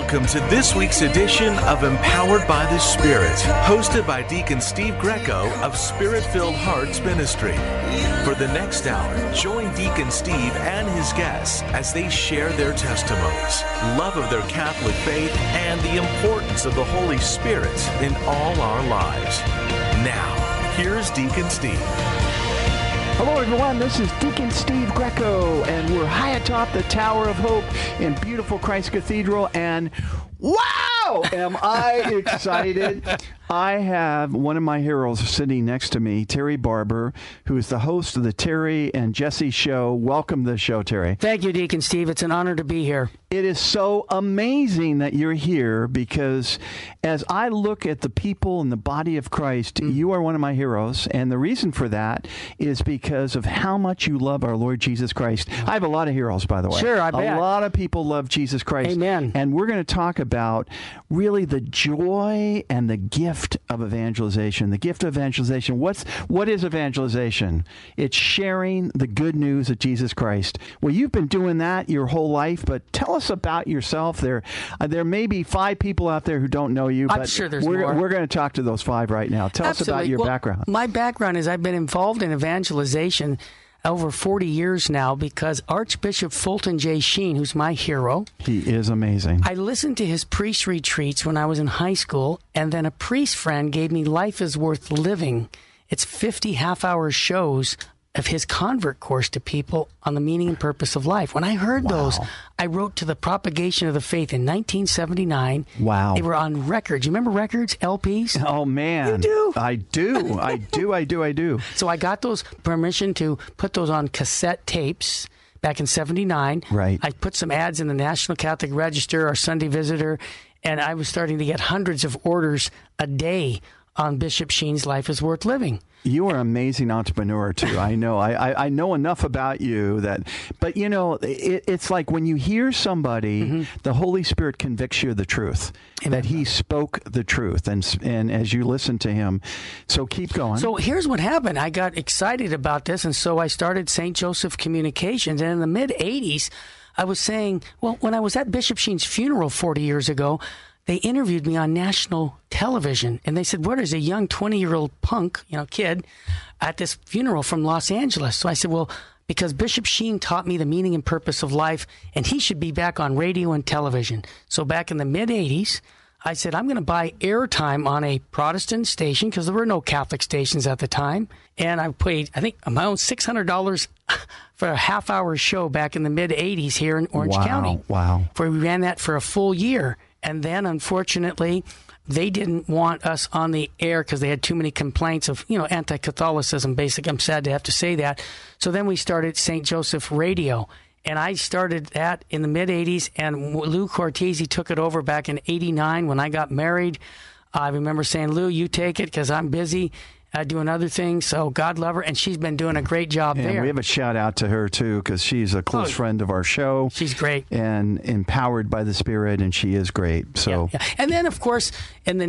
Welcome to this week's edition of Empowered by the Spirit, hosted by Deacon Steve Greco of Spirit-Filled Hearts Ministry. For the next hour, join Deacon Steve and his guests as they share their testimonies, love of their Catholic faith, and the importance of the Holy Spirit in all our lives. Now, here's Deacon Steve. Hello, everyone. This is Deacon Steve Greco, and we're high atop the Tower of Hope in beautiful Christ Cathedral, and wow, am I excited. I have one of my heroes sitting next to me, Terry Barber, who is the host of the Terry and Jesse Show. Welcome to the show, Terry. Thank you, Deacon Steve. It's an honor to be here. It is so amazing that you're here because as I look at the people in the body of Christ, you are one of my heroes. And the reason for that is because of how much you love our Lord Jesus Christ. I have a lot of heroes, by the way. Sure, I bet. A lot of people love Jesus Christ. Amen. And we're going to talk about really the joy and the gift of evangelization. The gift of evangelization. What is evangelization? It's sharing the good news of Jesus Christ. Well, you've been doing that your whole life, but tell us about yourself. There may be 5 people out there who don't know you, but I'm sure there's more. We're going to talk to those 5 right now. Tell us about your background. My background is I've been involved in evangelization over 40 years now because Archbishop Fulton J. Sheen, who's my hero. He is amazing. I listened to his priest retreats when I was in high school, and then a priest friend gave me Life is Worth Living. It's 50 half-hour shows of his convert course to people on the meaning and purpose of life. When I heard those, I wrote to the Propagation of the Faith in 1979. Wow. They were on records. You remember records, LPs? Oh, man. You do? I do. So I got those permission to put those on cassette tapes back in 79. Right. I put some ads in the National Catholic Register, our Sunday Visitor, and I was starting to get hundreds of orders a day on Bishop Sheen's Life is Worth Living. You are an amazing entrepreneur, too. I know. I know enough about you but you know, it's like when you hear somebody, the Holy Spirit convicts you of the truth, that he spoke the truth, and as you listen to him. So keep going. So here's what happened. I got excited about this, and so I started St. Joseph Communications, and in the mid-'80s, I was saying, well, when I was at Bishop Sheen's funeral 40 years ago, they interviewed me on national television, and they said, "What is a young 20-year-old punk, kid, at this funeral from Los Angeles?" So I said, well, because Bishop Sheen taught me the meaning and purpose of life, and he should be back on radio and television. So back in the mid-'80s, I said, I'm going to buy airtime on a Protestant station, because there were no Catholic stations at the time, and I paid, I think, my own $600 for a half-hour show back in the mid-'80s here in Orange County. Wow. Where we ran that for a full year. And then, unfortunately, they didn't want us on the air because they had too many complaints of, anti-Catholicism, basically. I'm sad to have to say that. So then we started St. Joseph Radio. And I started that in the mid-'80s, and Lou Cortese took it over back in '89 when I got married. I remember saying, Lou, you take it because I'm busy doing other things, so God love her, and she's been doing a great job there. And we have a shout-out to her, too, because she's a close friend of our show. She's great. And empowered by the Spirit, and she is great. So, yeah. And then, of course, in the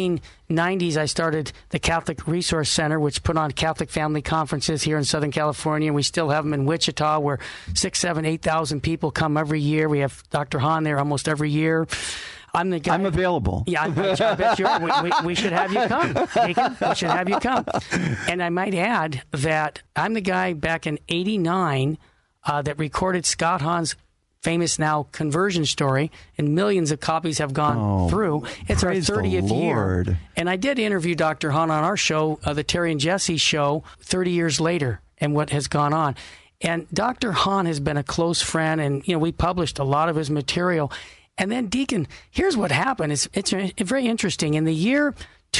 1990s, I started the Catholic Resource Center, which put on Catholic family conferences here in Southern California. We still have them in Wichita, where 6,000, 7,000, 8,000 people come every year. We have Dr. Hahn there almost every year. I'm the guy. I'm available. Yeah, I bet you are. We should have you come, Deacon. We should have you come. And I might add that I'm the guy back in '89 that recorded Scott Hahn's famous now conversion story, and millions of copies have gone through. It's our 30th year. And I did interview Dr. Hahn on our show, the Terry and Jesse show, 30 years later, and what has gone on. And Dr. Hahn has been a close friend, and we published a lot of his material. And then, Deacon, here's what happened. It's very interesting. In the year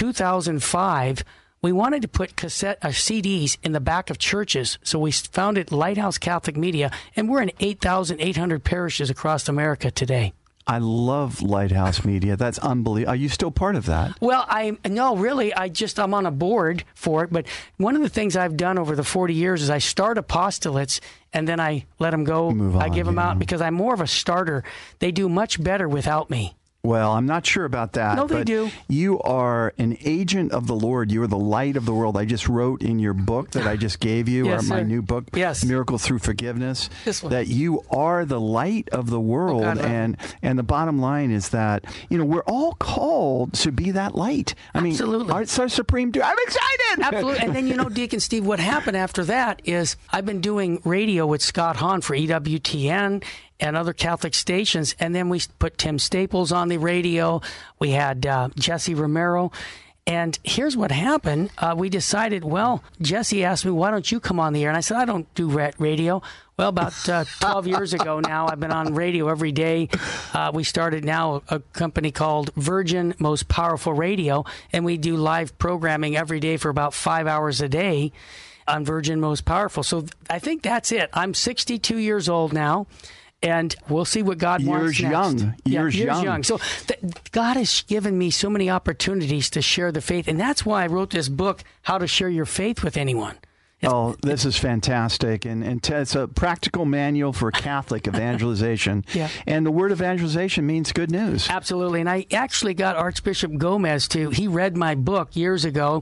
2005, we wanted to put CDs in the back of churches, so we founded Lighthouse Catholic Media, and we're in 8,800 parishes across America today. I love Lighthouse Media. That's unbelievable. Are you still part of that? Well, I'm on a board for it. But one of the things I've done over the 40 years is I start apostolates and then I let them go. I give them out because I'm more of a starter. They do much better without me. Well, I'm not sure about that. No, they but do. You are an agent of the Lord. You are the light of the world. I just wrote in your book that I just gave you, Yes, my sir. new book, Yes. Miracle Through Forgiveness, This one. that you are the light of the world. God, and the bottom line is that, we're all called to be that light. I mean, Absolutely. it's our supreme duty. I'm excited! Absolutely. And then, Deacon Steve, what happened after that is I've been doing radio with Scott Hahn for EWTN and other Catholic stations. And then we put Tim Staples on the radio. We had Jesse Romero. And here's what happened. We decided, Jesse asked me, why don't you come on the air? And I said, I don't do radio. Well, about 12 years ago now, I've been on radio every day. We started now a company called Virgin Most Powerful Radio, and we do live programming every day for about 5 hours a day on Virgin Most Powerful. So I think that's it. I'm 62 years old now. And we'll see what God wants next. Years young. So God has given me so many opportunities to share the faith. And that's why I wrote this book, How to Share Your Faith with Anyone. This is fantastic. And it's a practical manual for Catholic evangelization. Yeah. And the word evangelization means good news. Absolutely. And I actually got Archbishop Gomez he read my book years ago,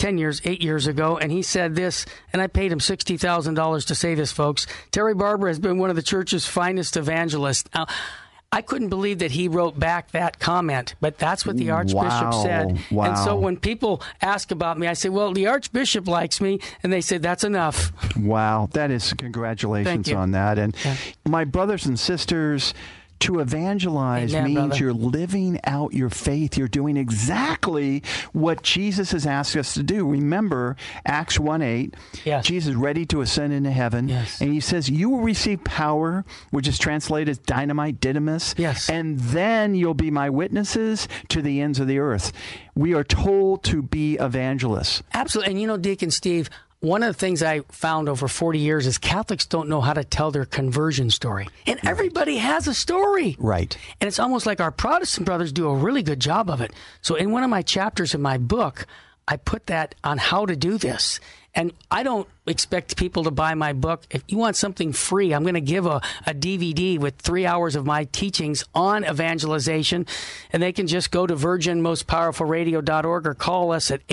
8 years ago, and he said this, and I paid him $60,000 to say this, folks. Terry Barber has been one of the church's finest evangelists. Now, I couldn't believe that he wrote back that comment, but that's what the Archbishop said. Wow. And so when people ask about me, I say, well, the Archbishop likes me, and they say, that's enough. Wow. That is, congratulations on that. And my brothers and sisters, to evangelize means you're living out your faith. You're doing exactly what Jesus has asked us to do. Remember Acts 1:8. Yes. Jesus is ready to ascend into heaven. Yes. And he says, you will receive power, which is translated as dynamite, dynamis. Yes. And then you'll be my witnesses to the ends of the earth. We are told to be evangelists. Absolutely. And Deacon Steve, one of the things I found over 40 years is Catholics don't know how to tell their conversion story. And everybody has a story. Right. And it's almost like our Protestant brothers do a really good job of it. So in one of my chapters in my book, I put that on how to do this. And I don't expect people to buy my book. If you want something free, I'm going to give a DVD with 3 hours of my teachings on evangelization. And they can just go to virginmostpowerfulradio.org or call us at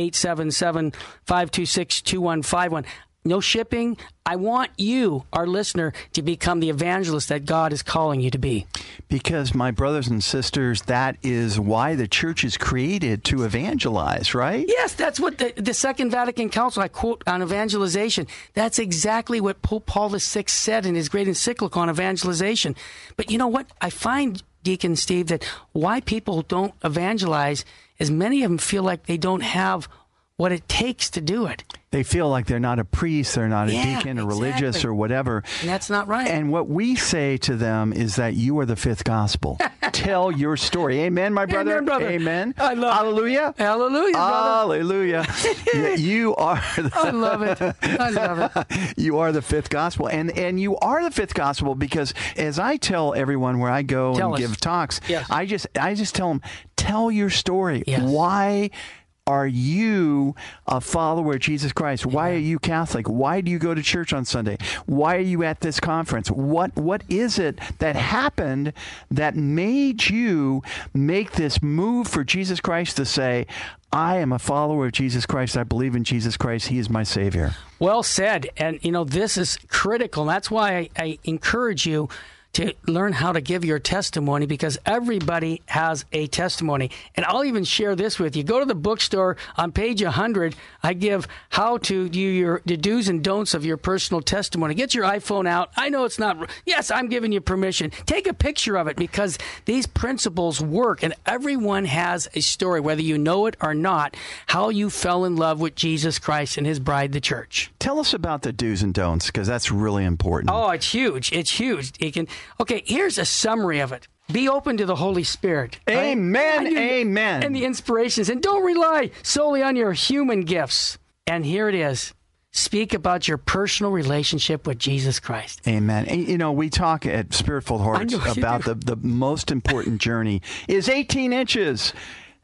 877-526-2151. No shipping. I want you, our listener, to become the evangelist that God is calling you to be. Because, my brothers and sisters, that is why the church is created, to evangelize, right? Yes, that's what the Second Vatican Council, I quote on evangelization, that's exactly what Pope Paul VI said in his great encyclical on evangelization. But you know what? I find, Deacon Steve, that why people don't evangelize is many of them feel like they don't have what it takes to do it. They feel like they're not a priest, they're not a deacon or religious or whatever. And that's not right. And what we say to them is that you are the fifth gospel. Tell your story. Amen, my brother? Amen, brother. Amen. I love Hallelujah. it. Hallelujah, brother. Hallelujah. You are I love it. I love it. You are the fifth gospel. And you are the fifth gospel because as I tell everyone where I go give talks, I just tell them, tell your story. Yes. Why are you a follower of Jesus Christ? Why are you Catholic? Why do you go to church on Sunday? Why are you at this conference? What is it that happened that made you make this move for Jesus Christ to say, I am a follower of Jesus Christ. I believe in Jesus Christ. He is my Savior. Well said. And, this is critical. And that's why I encourage you to learn how to give your testimony, because everybody has a testimony. And I'll even share this with you. Go to the bookstore on page 100. I give how to do the do's and don'ts of your personal testimony. Get your iPhone out. I know it's not. Yes, I'm giving you permission. Take a picture of it because these principles work. And everyone has a story, whether you know it or not, how you fell in love with Jesus Christ and his bride, the church. Tell us about the do's and don'ts, because that's really important. Oh, it's huge. It's huge. Okay, here's a summary of it. Be open to the Holy Spirit. Amen. Right? Amen. And the inspirations. And don't rely solely on your human gifts. And here it is. Speak about your personal relationship with Jesus Christ. Amen. And, we talk at Spirit-Filled Hearts about the most important journey is 18 inches.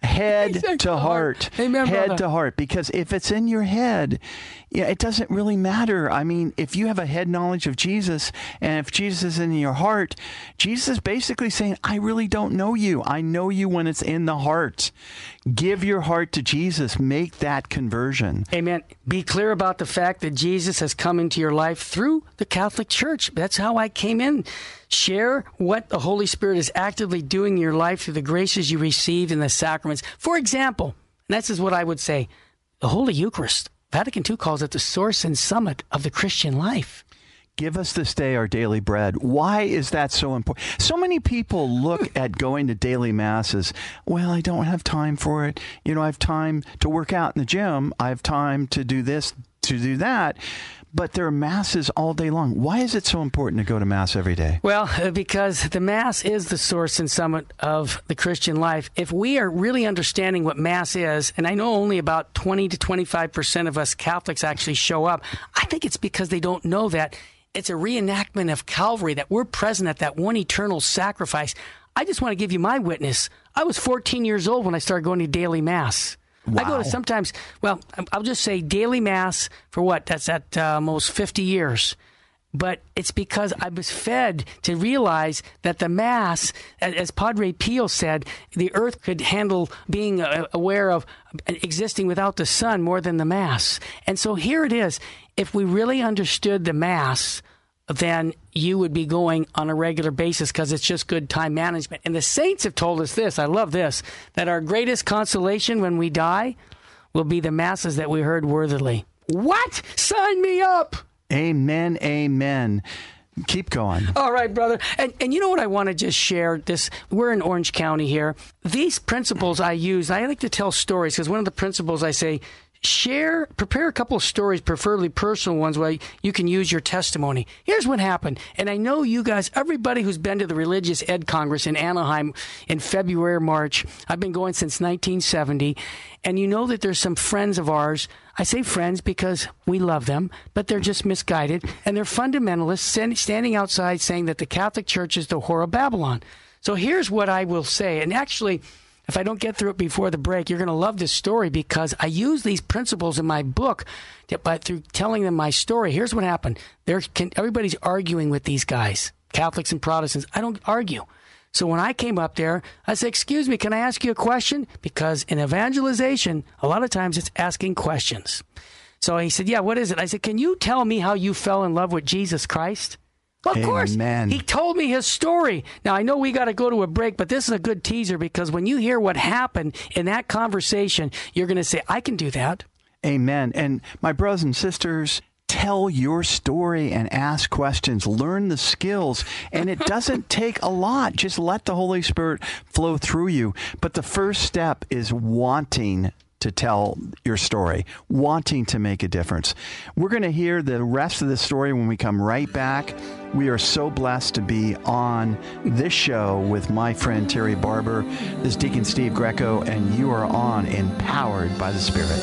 Head to heart. Amen, head brother. to heart. Because if it's in your head, it doesn't really matter. I mean, if you have a head knowledge of Jesus, and if Jesus is in your heart, Jesus is basically saying, I really don't know you. I know you when it's in the heart. Give your heart to Jesus. Make that conversion. Amen. Be clear about the fact that Jesus has come into your life through the Catholic Church. That's how I came in. Share what the Holy Spirit is actively doing in your life through the graces you received in the sacraments. For example, and this is what I would say, the Holy Eucharist. Vatican II calls it the source and summit of the Christian life. Give us this day our daily bread. Why is that so important? So many people look at going to daily masses. Well, I don't have time for it. I have time to work out in the gym. I have time to do this, to do that. But there are masses all day long. Why is it so important to go to Mass every day? Well, because the Mass is the source and summit of the Christian life. If we are really understanding what Mass is, and I know only about 20 to 25% of us Catholics actually show up, I think it's because they don't know that it's a reenactment of Calvary, that we're present at that one eternal sacrifice. I just want to give you my witness. I was 14 years old when I started going to daily Mass. Wow. I go to sometimes, well, I'll just say daily Mass for what? That's at almost 50 years. But it's because I was fed to realize that the Mass, as Padre Pio said, the earth could handle being aware of existing without the sun more than the Mass. And so here it is. If we really understood the Mass, then you would be going on a regular basis because it's just good time management. And the saints have told us this, I love this, that our greatest consolation when we die will be the Masses that we heard worthily. What? Sign me up! Amen, amen. Keep going. All right, brother. And you know what I want to just share? We're in Orange County here. These principles I use, I like to tell stories because one of the principles I say, prepare a couple of stories, preferably personal ones, where you can use your testimony. Here's what happened. And I know you guys, everybody who's been to the Religious Ed Congress in Anaheim in February or March, I've been going since 1970, and you know that there's some friends of ours. I say friends because we love them, but they're just misguided, and they're fundamentalists standing outside saying that the Catholic Church is the whore of Babylon. So here's what I will say, and actually, if I don't get through it before the break, you're going to love this story because I use these principles in my book through telling them my story. Here's what happened. Everybody's arguing with these guys, Catholics and Protestants. I don't argue. So when I came up there, I said, excuse me, can I ask you a question? Because in evangelization, a lot of times it's asking questions. So he said, yeah, what is it? I said, can you tell me how you fell in love with Jesus Christ? Well, of course, he told me his story. Now, I know we got to go to a break, but this is a good teaser because when you hear what happened in that conversation, you're going to say, I can do that. Amen. And my brothers and sisters, tell your story and ask questions. Learn the skills. And it doesn't take a lot. Just let the Holy Spirit flow through you. But the first step is wanting to tell your story, wanting to make a difference. We're going to hear the rest of the story when we come right back. We are so blessed to be on this show with my friend Terry Barber. This is Deacon Steve Greco, and you are on Empowered by the Spirit.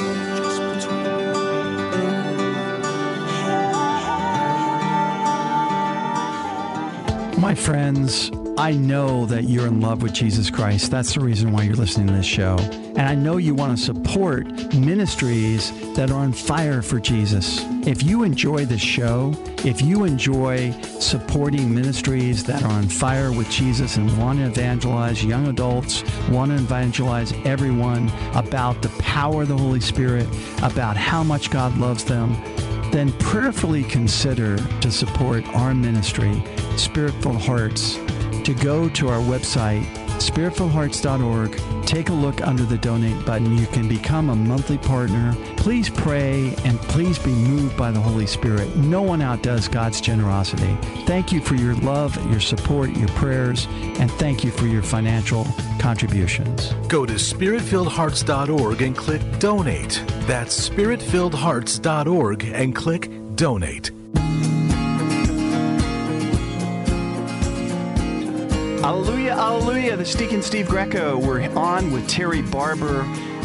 My friends, I know that you're in love with Jesus Christ. That's the reason why you're listening to this show. And I know you want to support ministries that are on fire for Jesus. If you enjoy this show, if you enjoy supporting ministries that are on fire with Jesus and want to evangelize young adults, want to evangelize everyone about the power of the Holy Spirit, about how much God loves them, then prayerfully consider to support our ministry, Spirit-Filled Hearts, to go to our website, spiritfilledhearts.org. Take a look under the donate button. You can become a monthly partner. Please pray and please be moved by the Holy Spirit. No one outdoes God's generosity. Thank you for your love, your support, your prayers, and thank you for your financial contributions. Go to spiritfilledhearts.org and click donate. That's spiritfilledhearts.org and click donate. Hallelujah, hallelujah. This is Deacon Steve Greco. We're on with Terry Barber.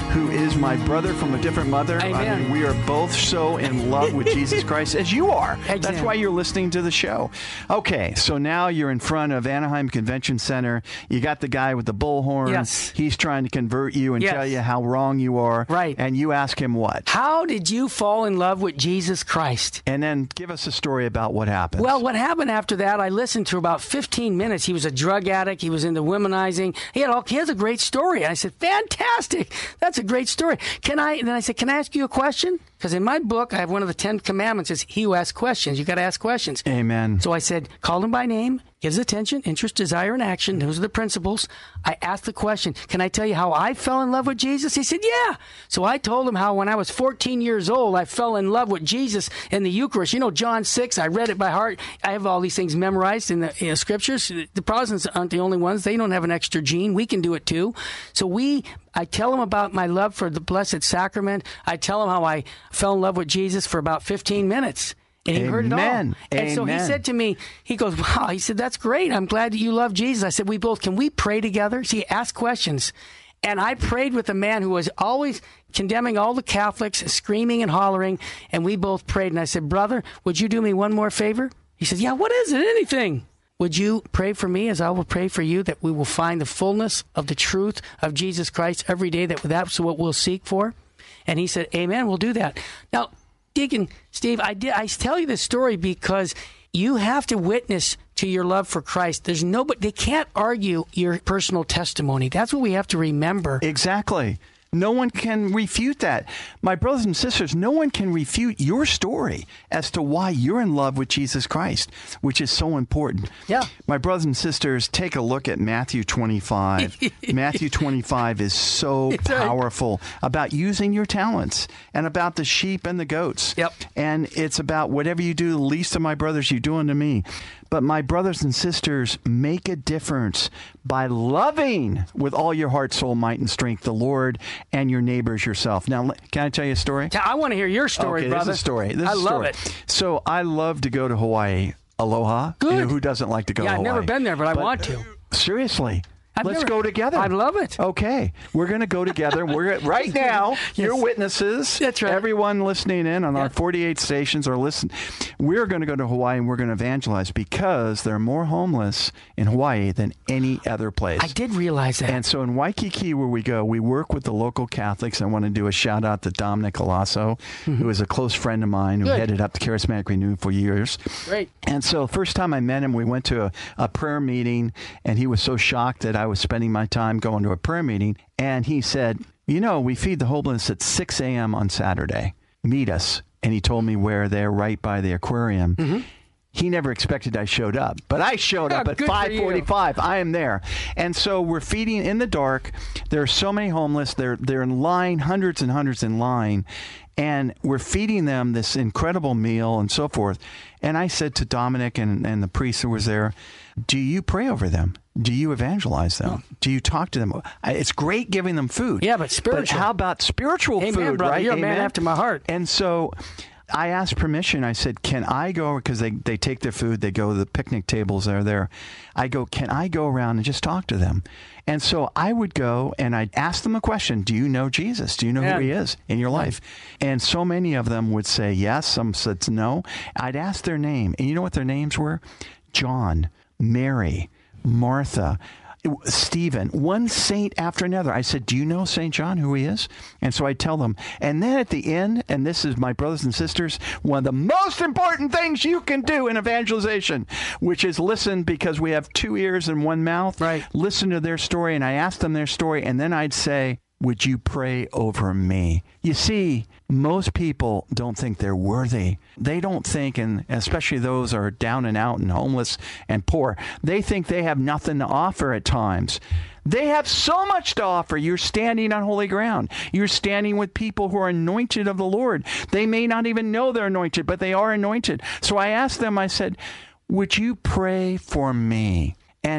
who is my brother from a different mother. Amen. I mean, we are both so in love with Jesus Christ as you are. Exactly. That's why you're listening to the show. Okay, so now you're in front of Anaheim Convention Center. You got the guy with the bullhorn. Yes. He's trying to convert you and Yes. tell you how wrong you are. Right. And you ask him what? How did you fall in love with Jesus Christ? And then give us a story about what happened. Well, what happened after that, I listened to about 15 minutes. He was a drug addict. He was into womanizing. He has a great story. I said, fantastic. That's a great story. And then I said, can I ask you a question? Because in my book, I have one of the 10 commandments is he who asks questions. You got to ask questions. Amen. So I said, call him by name, gives attention, interest, desire, and action. Those are the principles. I asked the question, can I tell you how I fell in love with Jesus? He said, yeah. So I told him how when I was 14 years old, I fell in love with Jesus in the Eucharist. You know, John 6, I read it by heart. I have all these things memorized in the scriptures. The Protestants aren't the only ones. They don't have an extra gene. We can do it too. So I tell him about my love for the Blessed Sacrament. I tell him how I fell in love with Jesus for about 15 minutes. And he heard it all. Amen. And so he said to me, he goes, wow, he said, that's great. I'm glad that you love Jesus. I said, can we pray together? See, ask questions. And I prayed with a man who was always condemning all the Catholics, screaming and hollering. And we both prayed. And I said, brother, would you do me one more favor? He said, yeah, what is it? Anything. Would you pray for me as I will pray for you that we will find the fullness of the truth of Jesus Christ every day, that's what we'll seek for? And he said, amen, we'll do that. Now, Deacon Steve, I tell you this story because you have to witness to your love for Christ. They can't argue your personal testimony. That's what we have to remember. Exactly. No one can refute that. My brothers and sisters, no one can refute your story as to why you're in love with Jesus Christ, which is so important. Yeah. My brothers and sisters, take a look at Matthew 25. Matthew 25 is so powerful about using your talents and about the sheep and the goats. Yep. And it's about whatever you do, the least of my brothers, you do unto me. But my brothers and sisters, make a difference by loving with all your heart, soul, might, and strength the Lord and your neighbors yourself. Now, can I tell you a story? I want to hear your story, okay, brother. This is a story. I love it. So I love to go to Hawaii. Aloha. Good. You know, who doesn't like to go to Hawaii? I've never been there, but I want to. Seriously. Let's go together. I love it. Okay. We're going to go together. Right now, you're witnesses. That's right. Everyone listening in on our 48 stations or listen. We're going to go to Hawaii and we're going to evangelize because there are more homeless in Hawaii than any other place. I did realize that. And so in Waikiki, where we go, we work with the local Catholics. I want to do a shout out to Dominic Alasso, who is a close friend of mine who headed up the Charismatic Renewal for years. Great. And so first time I met him, we went to a prayer meeting, and he was so shocked that I was spending my time going to a prayer meeting. And he said, you know, we feed the homeless at 6 a.m. on Saturday. Meet us. And he told me where they're right by the aquarium. Mm-hmm. He never expected I showed up, but I showed up at 5:45. I am there. And so we're feeding in the dark. There are so many homeless. They're in line, hundreds and hundreds in line. And we're feeding them this incredible meal and so forth. And I said to Dominic and the priest who was there, do you pray over them? Do you evangelize them? Do you talk to them? It's great giving them food. Yeah, but spiritual. But how about spiritual Amen, food, brother. right? You're Amen? a man after my heart. And so I asked permission. I said, can I go, because they take their food, they go to the picnic tables that are there. I go, can I go around and just talk to them? And so I would go and I'd ask them a question. Do you know Jesus? Do you know who he is in your life? And so many of them would say yes. Some said no. I'd ask their name. And you know what their names were? John, Mary, Martha, Stephen, one saint after another. I said, do you know St. John, who he is? And so I tell them. And then at the end, and this is my brothers and sisters, one of the most important things you can do in evangelization, which is listen, because we have 2 ears and 1 mouth. Right. Listen to their story. And I ask them their story. And then I'd say, would you pray over me? You see, most people don't think they're worthy. They don't think, and especially those who are down and out and homeless and poor, they think they have nothing to offer at times. They have so much to offer. You're standing on holy ground. You're standing with people who are anointed of the Lord. They may not even know they're anointed, but they are anointed. So I asked them, I said, would you pray for me? And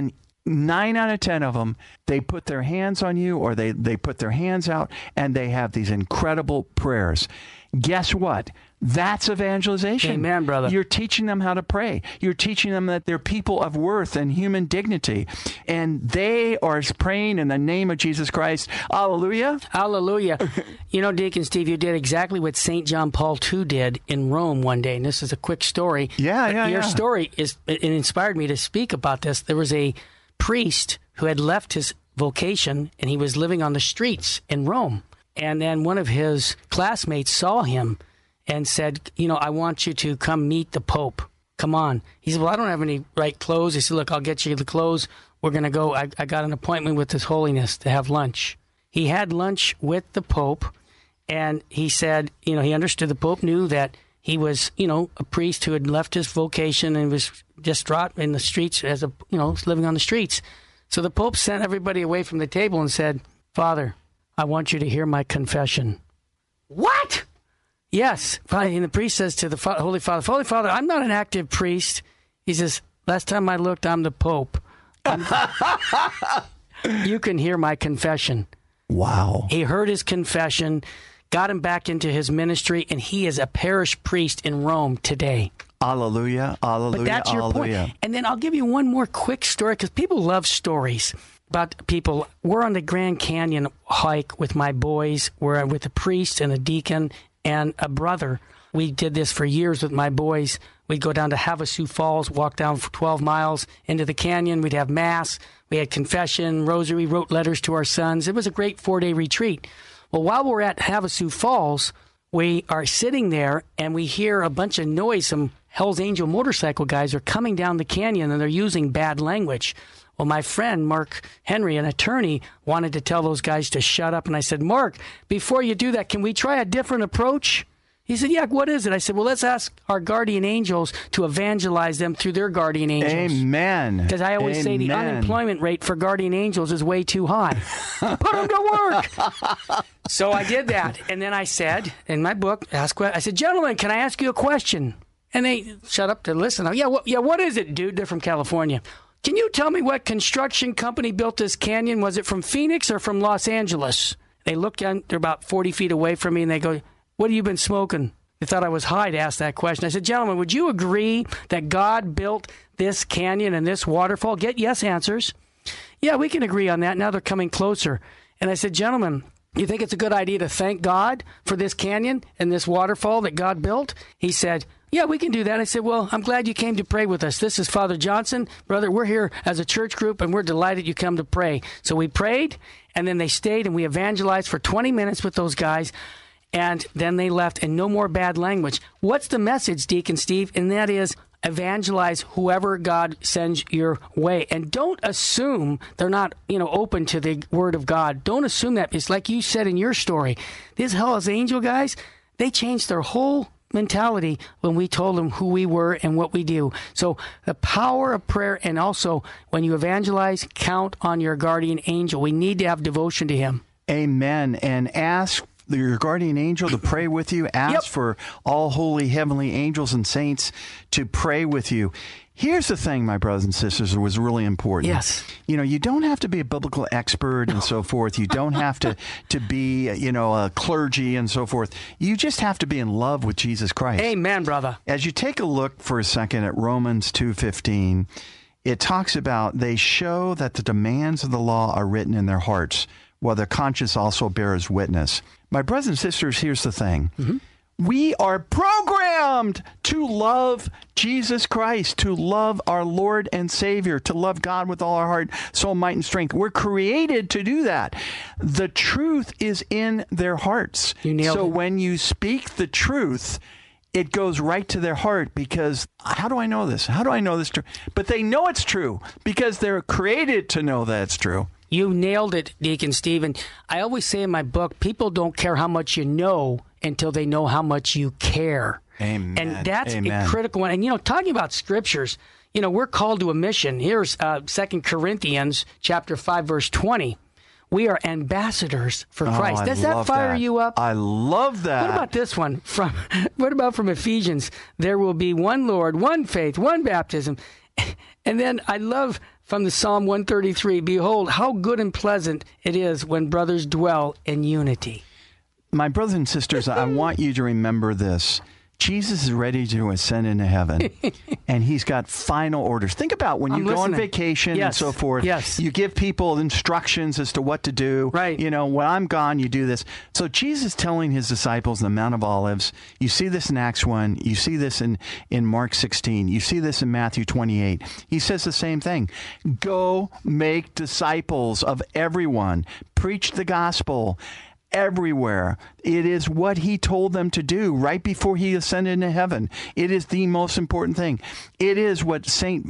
9 out of 10 of them, they put their hands on you, or they put their hands out, and they have these incredible prayers. Guess what? That's evangelization. Amen, brother. You're teaching them how to pray. You're teaching them that they're people of worth and human dignity. And they are praying in the name of Jesus Christ. Hallelujah. Hallelujah. You know, Deacon Steve, you did exactly what St. John Paul II did in Rome one day. And this is a quick story. Your story it inspired me to speak about this. There was a priest who had left his vocation, and he was living on the streets in Rome. And then one of his classmates saw him and said, I want you to come meet the Pope. Come on. He said, well, I don't have any right clothes. He said, look, I'll get you the clothes. We're going to go. I got an appointment with His Holiness to have lunch. He had lunch with the Pope, and he said, he understood the Pope knew that he was, a priest who had left his vocation and was distraught in the streets as living on the streets. So the Pope sent everybody away from the table and said, Father, I want you to hear my confession. What? Yes. And the priest says to the Holy Father, I'm not an active priest. He says, last time I looked, I'm the Pope. You can hear my confession. Wow. He heard his confession, got him back into his ministry, and he is a parish priest in Rome today. Hallelujah. Hallelujah. But that's your point. And then I'll give you one more quick story, because people love stories about people. We're on the Grand Canyon hike with my boys. We're with a priest and a deacon and a brother. We did this for years with my boys. We'd go down to Havasu Falls, walk down for 12 miles into the canyon. We'd have mass. We had confession, rosary, wrote letters to our sons. It was a great 4-day retreat. Well, while we're at Havasu Falls, we are sitting there and we hear a bunch of noise. Some Hell's Angel motorcycle guys are coming down the canyon and they're using bad language. Well, my friend, Mark Henry, an attorney, wanted to tell those guys to shut up. And I said, Mark, before you do that, can we try a different approach? He said, yeah, what is it? I said, well, let's ask our guardian angels to evangelize them through their guardian angels. Amen. Because I always say the unemployment rate for guardian angels is way too high. Put them to work. So I did that. And then I said, in my book, I said, gentlemen, can I ask you a question? And they shut up to listen. What is it, dude? They're from California. Can you tell me what construction company built this canyon? Was it from Phoenix or from Los Angeles? They looked down, they're about 40 feet away from me, and they go, what have you been smoking? They thought I was high to ask that question. I said, gentlemen, would you agree that God built this canyon and this waterfall? Get yes answers. Yeah, we can agree on that. Now they're coming closer. And I said, gentlemen, you think it's a good idea to thank God for this canyon and this waterfall that God built? He said, yeah, we can do that. I said, well, I'm glad you came to pray with us. This is Father Johnson. Brother, we're here as a church group, and we're delighted you come to pray. So we prayed, and then they stayed, and we evangelized for 20 minutes with those guys, and then they left, and no more bad language. What's the message, Deacon Steve? And that is, evangelize whoever God sends your way. And don't assume they're not, open to the Word of God. Don't assume that. It's like you said in your story. These Hell's Angel guys, they changed their whole mentality when we told them who we were and what we do. So the power of prayer, and also when you evangelize, count on your guardian angel. We need to have devotion to him. Amen. And ask your guardian angel to pray with you. Ask for all holy heavenly angels and saints to pray with you. Here's the thing, my brothers and sisters, that was really important. Yes. You don't have to be a biblical expert and so forth. You don't have to be, a clergy and so forth. You just have to be in love with Jesus Christ. Amen, brother. As you take a look for a second at Romans 2:15, it talks about they show that the demands of the law are written in their hearts, while their conscience also bears witness. My brothers and sisters, here's the thing. Mm-hmm. We are programmed to love Jesus Christ, to love our Lord and Savior, to love God with all our heart, soul, might, and strength. We're created to do that. The truth is in their hearts. You nailed it. When you speak the truth, it goes right to their heart, because how do I know this? How do I know this true? But they know it's true because they're created to know that it's true. You nailed it, Deacon Stephen. I always say in my book, people don't care how much you know until they know how much you care. Amen. And that's a critical one. And, talking about scriptures, we're called to a mission. Here's 2 Corinthians chapter 5, verse 20. We are ambassadors for Christ. Does that fire you up? I love that. What about this one? What about from Ephesians? There will be one Lord, one faith, one baptism. And then I love from the Psalm 133, behold, how good and pleasant it is when brothers dwell in unity. My brothers and sisters, I want you to remember this. Jesus is ready to ascend into heaven, and he's got final orders. Think about when you go on vacation and so forth. Yes. You give people instructions as to what to do. Right. You know, when I'm gone, you do this. So Jesus telling his disciples in the Mount of Olives, you see this in Acts 1, you see this in Mark 16, you see this in Matthew 28. He says the same thing. Go make disciples of everyone. Preach the gospel. Everywhere. It is what he told them to do right before he ascended into heaven. It is the most important thing. It is what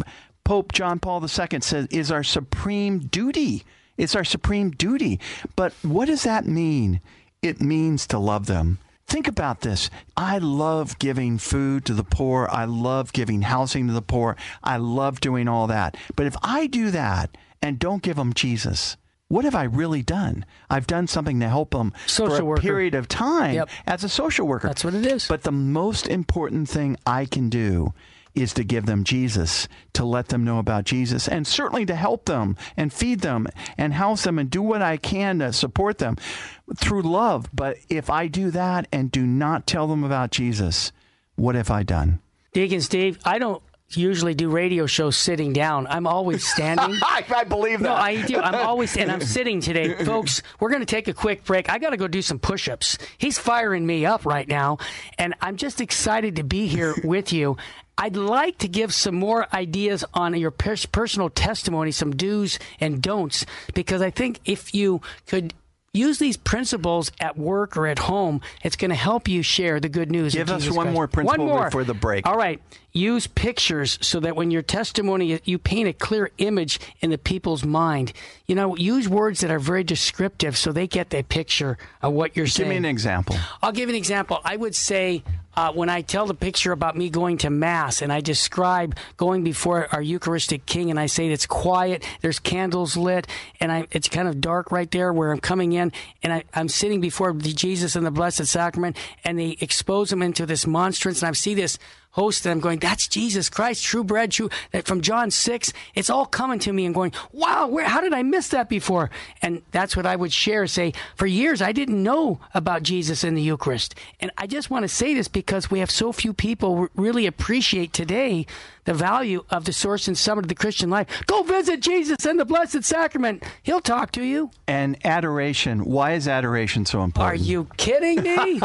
Pope John Paul II says is our supreme duty. It's our supreme duty. But what does that mean? It means to love them. Think about this. I love giving food to the poor. I love giving housing to the poor. I love doing all that. But if I do that and don't give them Jesus, what have I really done? I've done something to help them for a period of time as a social worker. That's what it is. But the most important thing I can do is to give them Jesus, to let them know about Jesus, and certainly to help them and feed them and house them and do what I can to support them through love. But if I do that and do not tell them about Jesus, what have I done? Deacon Steve, I don't usually do radio shows sitting down. I'm always standing. I believe that. No, I do. I'm sitting today. Folks, we're going to take a quick break. I got to go do some push-ups. He's firing me up right now, and I'm just excited to be here with you. I'd like to give some more ideas on your personal testimony, some do's and don'ts, because I think if you could use these principles at work or at home, it's going to help you share the good news. Give of us Jesus one Christ. more principle before the break. All right. Use pictures so that when your testimony, you paint a clear image in the people's mind. You know, use words that are very descriptive so they get the picture of what you're saying. Give me an example. I'll give you an example. I would say when I tell the picture about me going to Mass and I describe going before our Eucharistic King and I say it's quiet, there's candles lit, and it's kind of dark right there where I'm coming in, and I'm sitting before Jesus in the Blessed Sacrament, and they expose him into this monstrance, and I see this host, and I'm going, that's Jesus Christ, true bread, true, from John 6. It's all coming to me and going, wow, how did I miss that before? And that's what I would share, say, for years, I didn't know about Jesus in the Eucharist. And I just want to say this because we have so few people really appreciate today the value of the source and summit of the Christian life. Go visit Jesus in the Blessed Sacrament. He'll talk to you. And adoration. Why is adoration so important? Are you kidding me?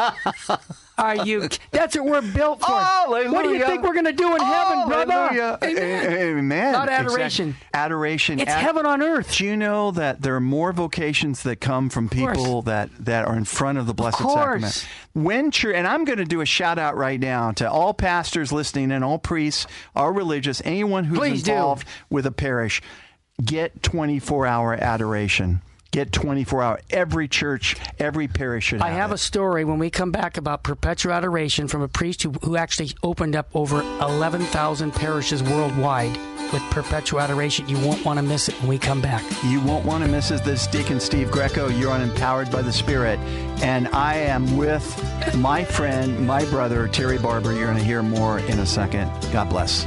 That's what we're built for. Hallelujah. What do you think we're going to do in heaven, brother? Amen. Not adoration. Exactly. Adoration. It's heaven on earth. Do you know that there are more vocations that come from people that are in front of the Blessed Sacrament? And I'm going to do a shout out right now to all pastors listening and all priests, all religious, anyone who's involved with a parish. Get 24-hour adoration. Get 24-hour. Every church, every parish should have I have a story when we come back about perpetual adoration from a priest who actually opened up over 11,000 parishes worldwide with perpetual adoration. You won't want to miss it when we come back. You won't want to miss it. This is Deacon Steve Greco. You're on Empowered by the Spirit. And I am with my friend, my brother, Terry Barber. You're going to hear more in a second. God bless.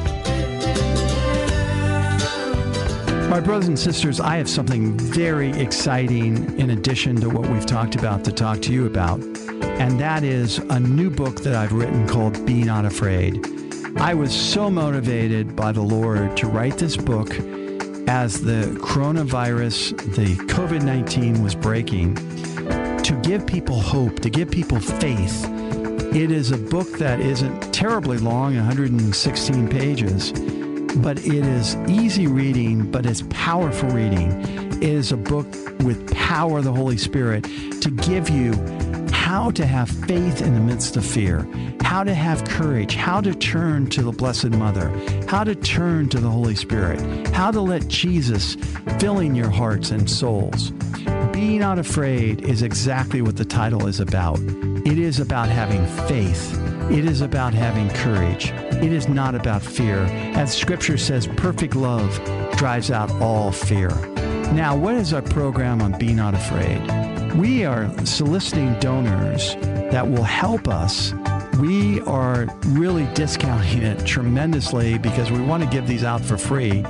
My brothers and sisters, I have something very exciting in addition to what we've talked about to talk to you about. And that is a new book that I've written called Be Not Afraid. I was so motivated by the Lord to write this book as the coronavirus, the COVID-19 was breaking, to give people hope, to give people faith. It is a book that isn't terribly long, 116 pages. But it is easy reading, but it's powerful reading. It is a book with power of the Holy Spirit to give you how to have faith in the midst of fear, how to have courage, how to turn to the Blessed Mother, how to turn to the Holy Spirit, how to let Jesus fill in your hearts and souls. Be Not Afraid is exactly what the title is about. It is about having faith. It is about having courage. It is not about fear. As Scripture says, perfect love drives out all fear. Now, what is our program on Be Not Afraid? We are soliciting donors that will help us. We are really discounting it tremendously because we want to give these out for free.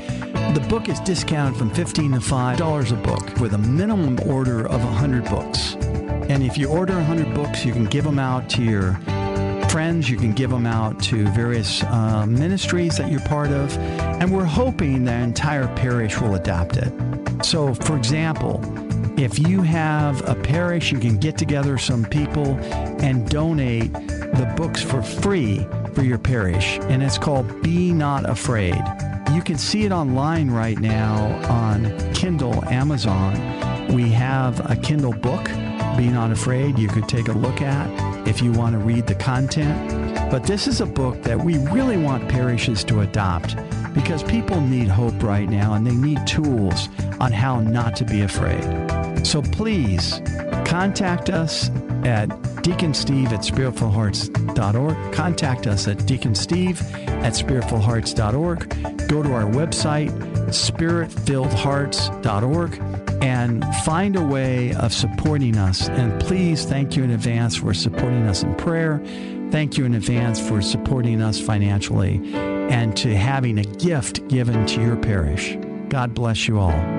The book is discounted from $15 to $5 a book with a minimum order of 100 books. And if you order 100 books, you can give them out to your friends. You can give them out to various ministries that you're part of. And we're hoping the entire parish will adopt it. So, for example, if you have a parish, you can get together some people and donate the books for free for your parish. And it's called Be Not Afraid. You can see it online right now on Kindle, Amazon. We have a Kindle book, Be Not Afraid, you could take a look at if you want to read the content. But this is a book that we really want parishes to adopt because people need hope right now and they need tools on how not to be afraid. So please contact us at deaconsteve@spiritfulhearts.org. Contact us at deaconsteve@spiritfulhearts.org. Go to our website, spiritfilledhearts.org, and find a way of supporting us. And please thank you in advance for supporting us in prayer. Thank you in advance for supporting us financially and to having a gift given to your parish. God bless you all.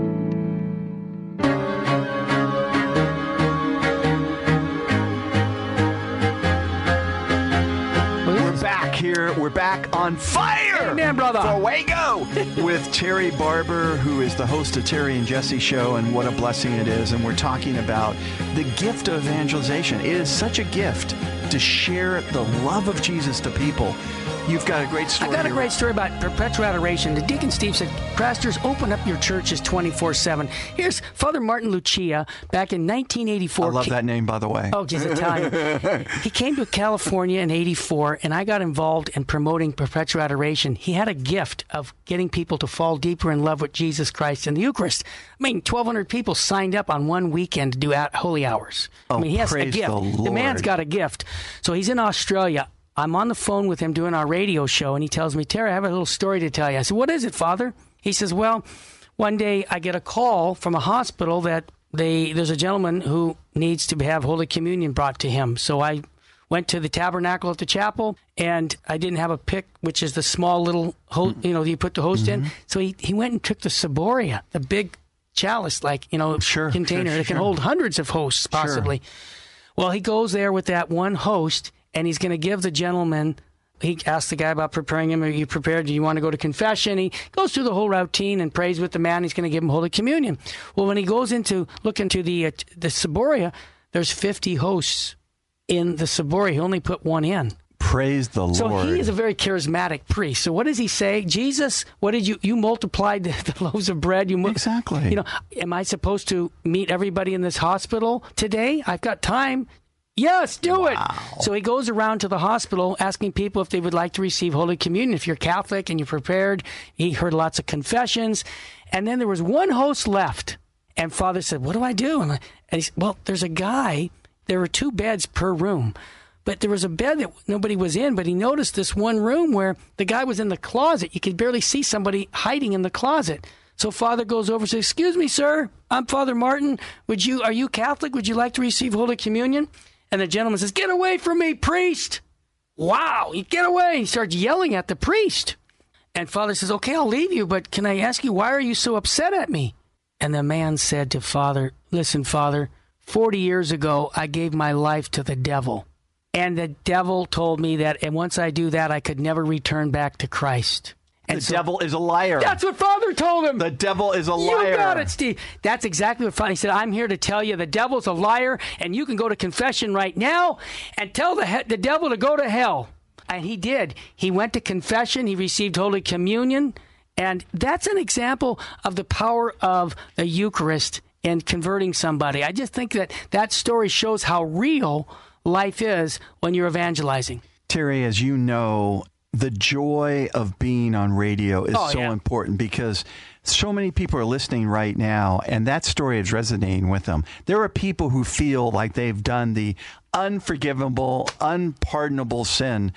We're back on fire! Amen, brother! Fuego! With Terry Barber, who is the host of Terry and Jesse Show, and what a blessing it is. And we're talking about the gift of evangelization. It is such a gift to share the love of Jesus to people. You've got a great story. I got a great story about perpetual adoration. The Deacon Steve said, pastors, open up your churches 24/7. Here's Father Martin Lucia back in 1984. I love that name, by the way. Oh, he's Italian. He came to California in 84, and I got involved in promoting perpetual adoration. He had a gift of getting people to fall deeper in love with Jesus Christ and the Eucharist. I mean, 1,200 people signed up on one weekend to do holy hours. I mean, he has a gift. The man's got a gift. So he's in Australia. I'm on the phone with him doing our radio show, and he tells me, Terry, I have a little story to tell you. I said, what is it, Father? He says, well, one day I get a call from a hospital that there's a gentleman who needs to have Holy Communion brought to him. So I went to the tabernacle at the chapel, and I didn't have a pick, which is the small little, you put the host in. So he went and took the Ciboria, the big chalice, container that can hold hundreds of hosts, possibly. Sure. Well, he goes there with that one host, and he's going to give the gentleman, he asked the guy about preparing him, are you prepared? Do you want to go to confession? He goes through the whole routine and prays with the man. He's going to give him Holy Communion. Well, when he goes look into the Ciboria, there's 50 hosts in the Ciboria. He only put one in. Praise the Lord. So he is a very charismatic priest. So what does he say? Jesus, what did you multiplied the loaves of bread? Exactly. Am I supposed to meet everybody in this hospital today? I've got time. Yes, do it. So he goes around to the hospital asking people if they would like to receive Holy Communion. If you're Catholic and you're prepared, he heard lots of confessions. And then there was one host left. And Father said, what do I do? And he said, well, there's a guy. There were 2 beds per room. But there was a bed that nobody was in. But he noticed this one room where the guy was in the closet. You could barely see somebody hiding in the closet. So Father goes over and says, excuse me, sir. I'm Father Martin. Are you Catholic? Would you like to receive Holy Communion? And the gentleman says, get away from me, priest. Wow, you get away. He starts yelling at the priest. And Father says, okay, I'll leave you, but can I ask you, why are you so upset at me? And the man said to Father, listen, Father, 40 years ago, I gave my life to the devil. And the devil told me that, and once I do that, I could never return back to Christ. And the devil is a liar. That's what Father told him. The devil is a liar. You got it, Steve. That's exactly what Father. He said, I'm here to tell you the devil's a liar, and you can go to confession right now and tell the devil to go to hell. And he did. He went to confession. He received Holy Communion. And that's an example of the power of the Eucharist in converting somebody. I just think that story shows how real life is when you're evangelizing. Terry, as you know, the joy of being on radio is important because so many people are listening right now, and that story is resonating with them. There are people who feel like they've done the unforgivable, unpardonable sin,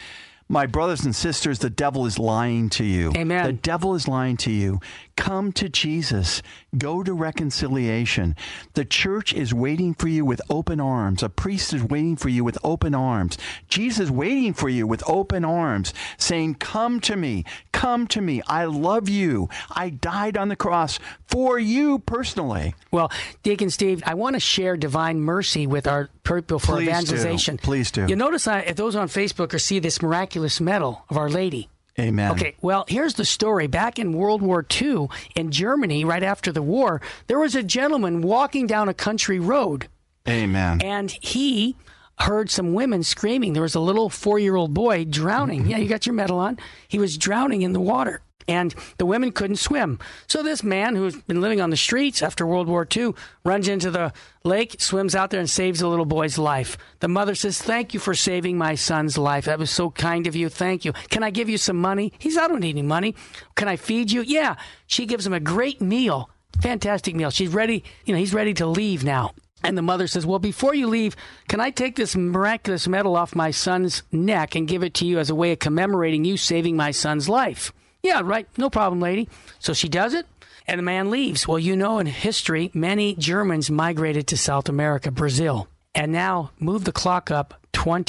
My brothers and sisters, the devil is lying to you. Amen. The devil is lying to you. Come to Jesus. Go to reconciliation. The church is waiting for you with open arms. A priest is waiting for you with open arms. Jesus is waiting for you with open arms, saying, come to me. Come to me. I love you. I died on the cross for you personally. Well, Deacon Steve, I want to share divine mercy with our people for evangelization. Please do. You notice if those on Facebook or see this miraculous medal of Our Lady. Amen. Okay, well, here's the story. Back in World War II in Germany, right after the war, there was a gentleman walking down a country road. Amen. And he heard some women screaming. There was a little 4-year-old boy drowning. Yeah, you got your medal on. He was drowning in the water. And the women couldn't swim. So this man who's been living on the streets after World War II runs into the lake, swims out there and saves the little boy's life. The mother says, thank you for saving my son's life. That was so kind of you. Thank you. Can I give you some money? I don't need any money. Can I feed you? Yeah. She gives him a great meal, fantastic meal. She's ready. He's ready to leave now. And the mother says, well, before you leave, can I take this miraculous medal off my son's neck and give it to you as a way of commemorating you saving my son's life? Yeah, right. No problem, lady. So she does it, and the man leaves. Well, in history, many Germans migrated to South America, Brazil, and now move the clock up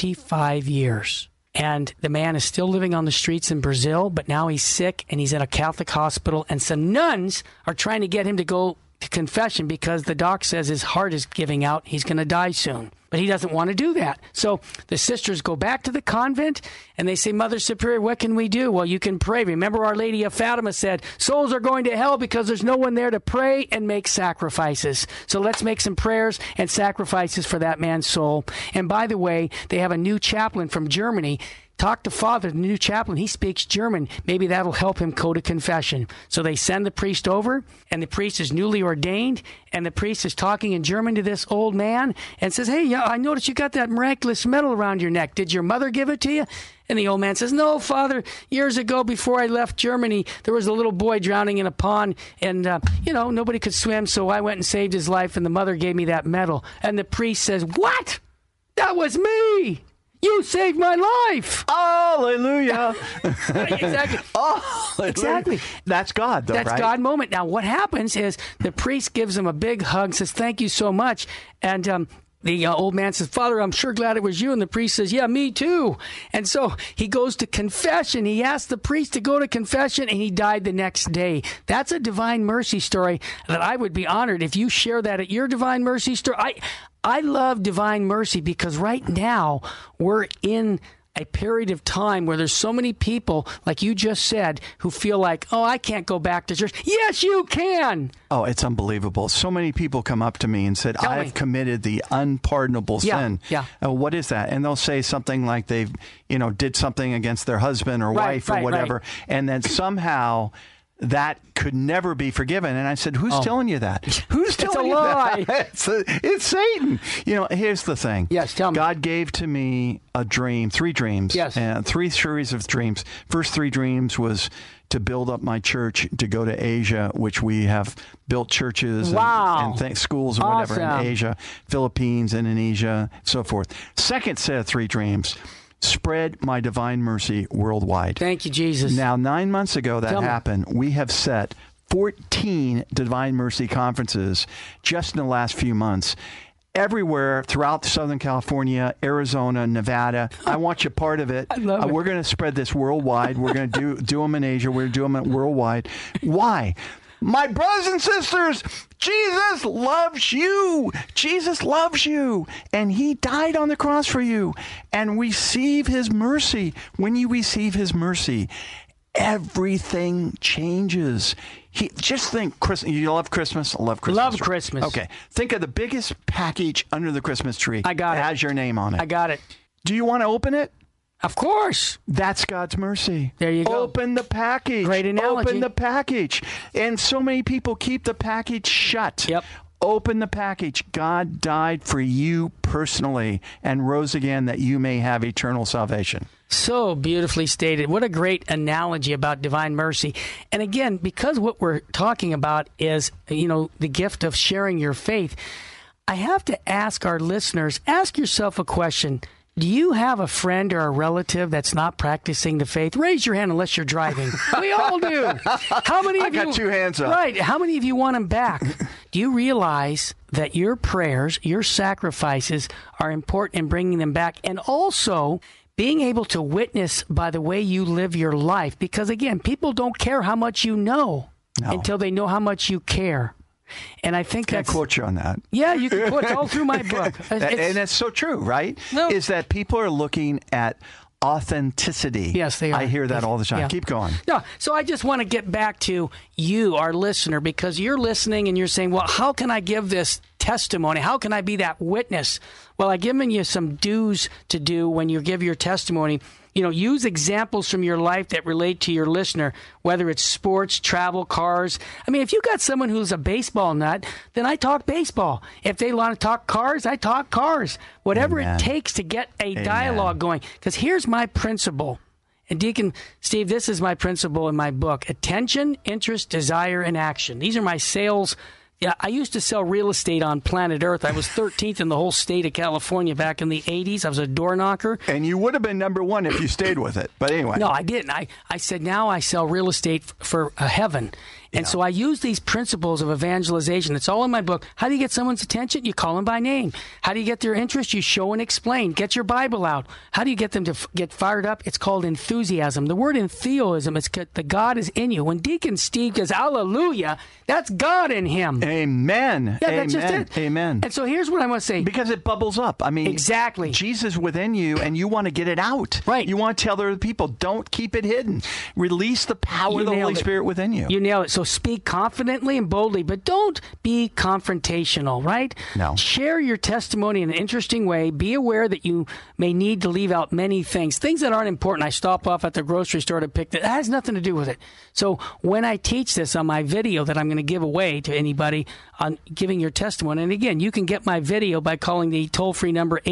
25 years. And the man is still living on the streets in Brazil, but now he's sick, and he's in a Catholic hospital, and some nuns are trying to get him to go to confession because the doc says his heart is giving out. He's going to die soon. But he doesn't want to do that. So the sisters go back to the convent and they say, Mother Superior, what can we do? Well, you can pray. Remember Our Lady of Fatima said, souls are going to hell because there's no one there to pray and make sacrifices. So let's make some prayers and sacrifices for that man's soul. And by the way, they have a new chaplain from Germany. Talk to Father, the new chaplain. He speaks German. Maybe that'll help him go to confession. So they send the priest over, and the priest is newly ordained, and the priest is talking in German to this old man and says, hey, I noticed you got that miraculous medal around your neck. Did your mother give it to you? And the old man says, no, Father, years ago before I left Germany, there was a little boy drowning in a pond, and, nobody could swim, so I went and saved his life, and the mother gave me that medal. And the priest says, what? That was me. You saved my life. Hallelujah. Exactly. Hallelujah. Exactly. That's God, though, That's right? God moment. Now, what happens is the priest gives him a big hug, says, thank you so much. And the old man says, Father, I'm sure glad it was you. And the priest says, yeah, me too. And so he goes to confession. He asked the priest to go to confession, and he died the next day. That's a divine mercy story that I would be honored if you share that at your divine mercy story. I love divine mercy because right now we're in a period of time where there's so many people, like you just said, who feel like, oh, I can't go back to church. Yes, you can. Oh, it's unbelievable. So many people come up to me and said, I've committed the unpardonable sin. Yeah. What is that? And they'll say something like they've, did something against their husband or wife or whatever. Right. And then somehow that could never be forgiven. And I said, who's telling you that? Who's telling you that? It's Satan. Here's the thing. Yes, tell me. God gave to me a dream, 3 dreams. Yes. And 3 series of dreams. First 3 dreams was to build up my church, to go to Asia, which we have built churches and schools and whatever in Asia, Philippines, Indonesia, so forth. Second set of 3 dreams. Spread my divine mercy worldwide. Thank you, Jesus. Now, 9 months ago that happened. We have set 14 divine mercy conferences just in the last few months. Everywhere throughout Southern California, Arizona, Nevada. I want you part of it. I love it. We're going to spread this worldwide. We're going to do them in Asia. We're going to do them worldwide. Why? My brothers and sisters, Jesus loves you. Jesus loves you. And he died on the cross for you. And receive his mercy. When you receive his mercy, everything changes. Just think, you love Christmas? I love Christmas. Love Christmas. Okay. Think of the biggest package under the Christmas tree. I got it. It has your name on it. I got it. Do you want to open it? Of course. That's God's mercy. There you go. Open the package. Great analogy. Open the package. And so many people keep the package shut. Yep. Open the package. God died for you personally and rose again that you may have eternal salvation. So beautifully stated. What a great analogy about divine mercy. And again, because what we're talking about is, the gift of sharing your faith, I have to ask our listeners, ask yourself a question. Do you have a friend or a relative that's not practicing the faith? Raise your hand unless you're driving. We all do. How many of you? I got 2 hands up. Right. How many of you want them back? Do you realize that your prayers, your sacrifices are important in bringing them back? And also being able to witness by the way you live your life. Because, again, people don't care how much you know until they know how much you care. And I think I quote you on that. Yeah, you can quote all through my book. And it's so true, right? No. Is that people are looking at authenticity. Yes, they are. I hear that all the time. Yeah. Keep going. No, so I just want to get back to you, our listener, because you're listening and you're saying, well, how can I give this testimony? How can I be that witness? Well, I've given you some do's to do when you give your testimony. You know, use examples from your life that relate to your listener, whether it's sports, travel, cars. I mean, if you got someone who's a baseball nut, then I talk baseball. If they want to talk cars, I talk cars. Whatever it takes to get a dialogue going. Because here's my principle. And Deacon Steve, this is my principle in my book. Attention, interest, desire, and action. These are my sales. Yeah, I used to sell real estate on planet Earth. I was 13th in the whole state of California back in the 80s. I was a door knocker. And you would have been number 1 if you stayed with it. But anyway. No, I didn't. I said, now I sell real estate for heaven. And so I use these principles of evangelization. It's all in my book. How do you get someone's attention? You call them by name. How do you get their interest? You show and explain. Get your Bible out. How do you get them to get fired up? It's called enthusiasm. The word entheoism is the God is in you. When Deacon Steve goes, hallelujah, that's God in him. Amen. Yeah, that's just it. Amen. And so here's what I want to say. Because it bubbles up. I mean, exactly. Jesus within you, and you want to get it out. Right. You want to tell other people, don't keep it hidden. Release the power of the Holy Spirit within you. You nailed it. So speak confidently and boldly, but don't be confrontational, right? No. Share your testimony in an interesting way. Be aware that you may need to leave out many things that aren't important. I stop off at the grocery store to pick that. It has nothing to do with it. So when I teach this on my video that I'm going to give away to anybody on giving your testimony, and again, you can get my video by calling the toll-free number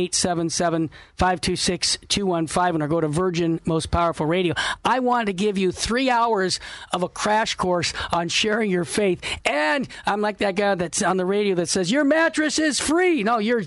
877-526-2151 or go to Virgin Most Powerful Radio. I wanted to give you 3 hours of a crash course on sharing your faith. And I'm like that guy that's on the radio that says, your mattress is free. No, your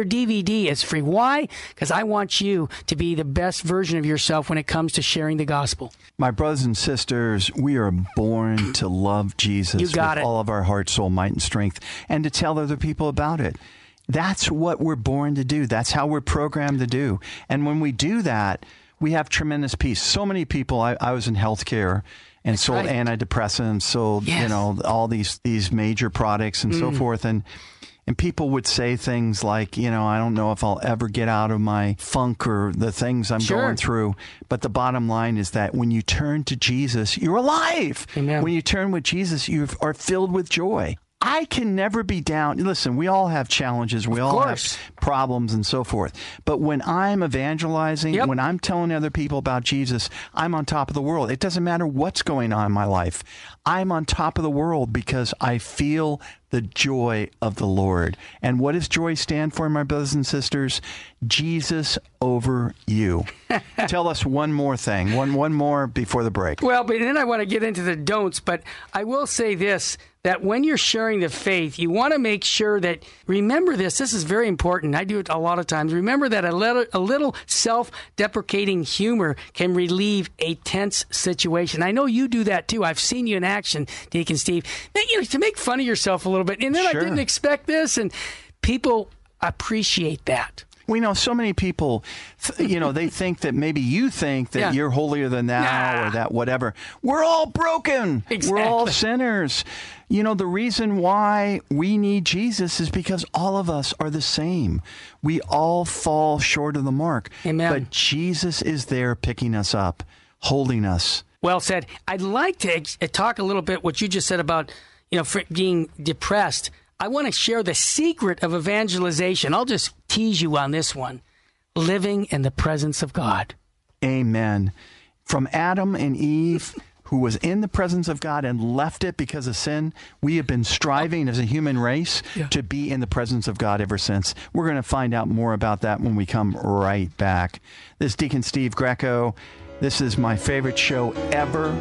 DVD is free. Why? Because I want you to be the best version of yourself when it comes to sharing the gospel. My brothers and sisters, we are born to love Jesus with all of our heart, soul, might, and strength, and to tell other people about it. That's what we're born to do. That's how we're programmed to do. And when we do that, we have tremendous peace. So many people, I was in healthcare and sold antidepressants, sold, all these major products and so forth. And people would say things like, I don't know if I'll ever get out of my funk or the things I'm going through. But the bottom line is that when you turn to Jesus, you're alive. Amen. When you turn with Jesus, you are filled with joy. I can never be down. Listen, we all have challenges. We all have problems and so forth. But when I'm evangelizing, when I'm telling other people about Jesus, I'm on top of the world. It doesn't matter what's going on in my life. I'm on top of the world because I feel the joy of the Lord. And what does joy stand for, my brothers and sisters? Jesus over you. Tell us one more thing, one more before the break. Well, but then I want to get into the don'ts, but I will say this, that when you're sharing the faith, you want to make sure that, remember this is very important. I do it a lot of times. Remember that a little self-deprecating humor can relieve a tense situation. I know you do that too. I've seen you in action, Deacon Steve. To make fun of yourself a little bit. And then I didn't expect this, and people appreciate that. We know so many people, they think that maybe you think that you're holier than thou or that whatever. We're all broken. Exactly. We're all sinners. The reason why we need Jesus is because all of us are the same. We all fall short of the mark. Amen. But Jesus is there picking us up, holding us. Well said. I'd like to talk a little bit what you just said about, being depressed. I want to share the secret of evangelization. I'll just tease you on this one. Living in the presence of God. Amen. From Adam and Eve, who was in the presence of God and left it because of sin, we have been striving as a human race to be in the presence of God ever since. We're going to find out more about that when we come right back. This is Deacon Steve Greco. This is my favorite show ever,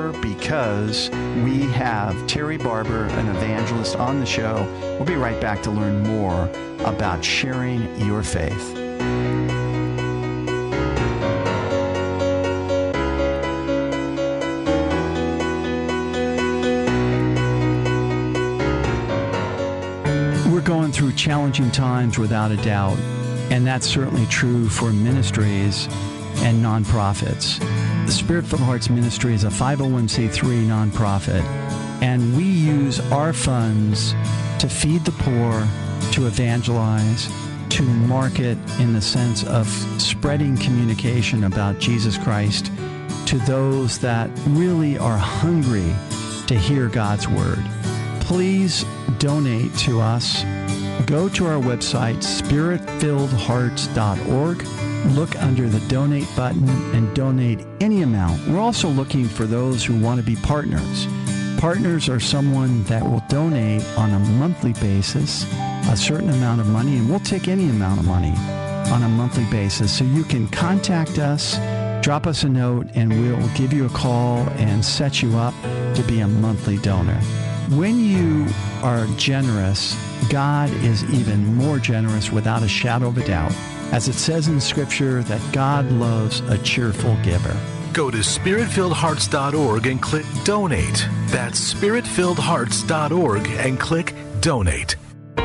because we have Terry Barber, an evangelist, on the show. We'll be right back to learn more about sharing your faith. challenging times without a doubt, and that's certainly true for ministries and nonprofits. The Spirit-Filled Hearts Ministry is a 501c3 nonprofit, and we use our funds to feed the poor, to evangelize, to market in the sense of spreading communication about Jesus Christ to those that really are hungry to hear God's Word. Please donate to us. Go to our website, spiritfilledhearts.org. Look under the donate button and donate any amount. We're also looking for those who want to be partners. Partners are someone that will donate on a monthly basis a certain amount of money, and we'll take any amount of money on a monthly basis. So you can contact us, drop us a note, and we'll give you a call and set you up to be a monthly donor. When you are generous, God is even more generous without a shadow of a doubt. As it says in Scripture that God loves a cheerful giver. Go to spiritfilledhearts.org and click Donate. That's spiritfilledhearts.org and click Donate.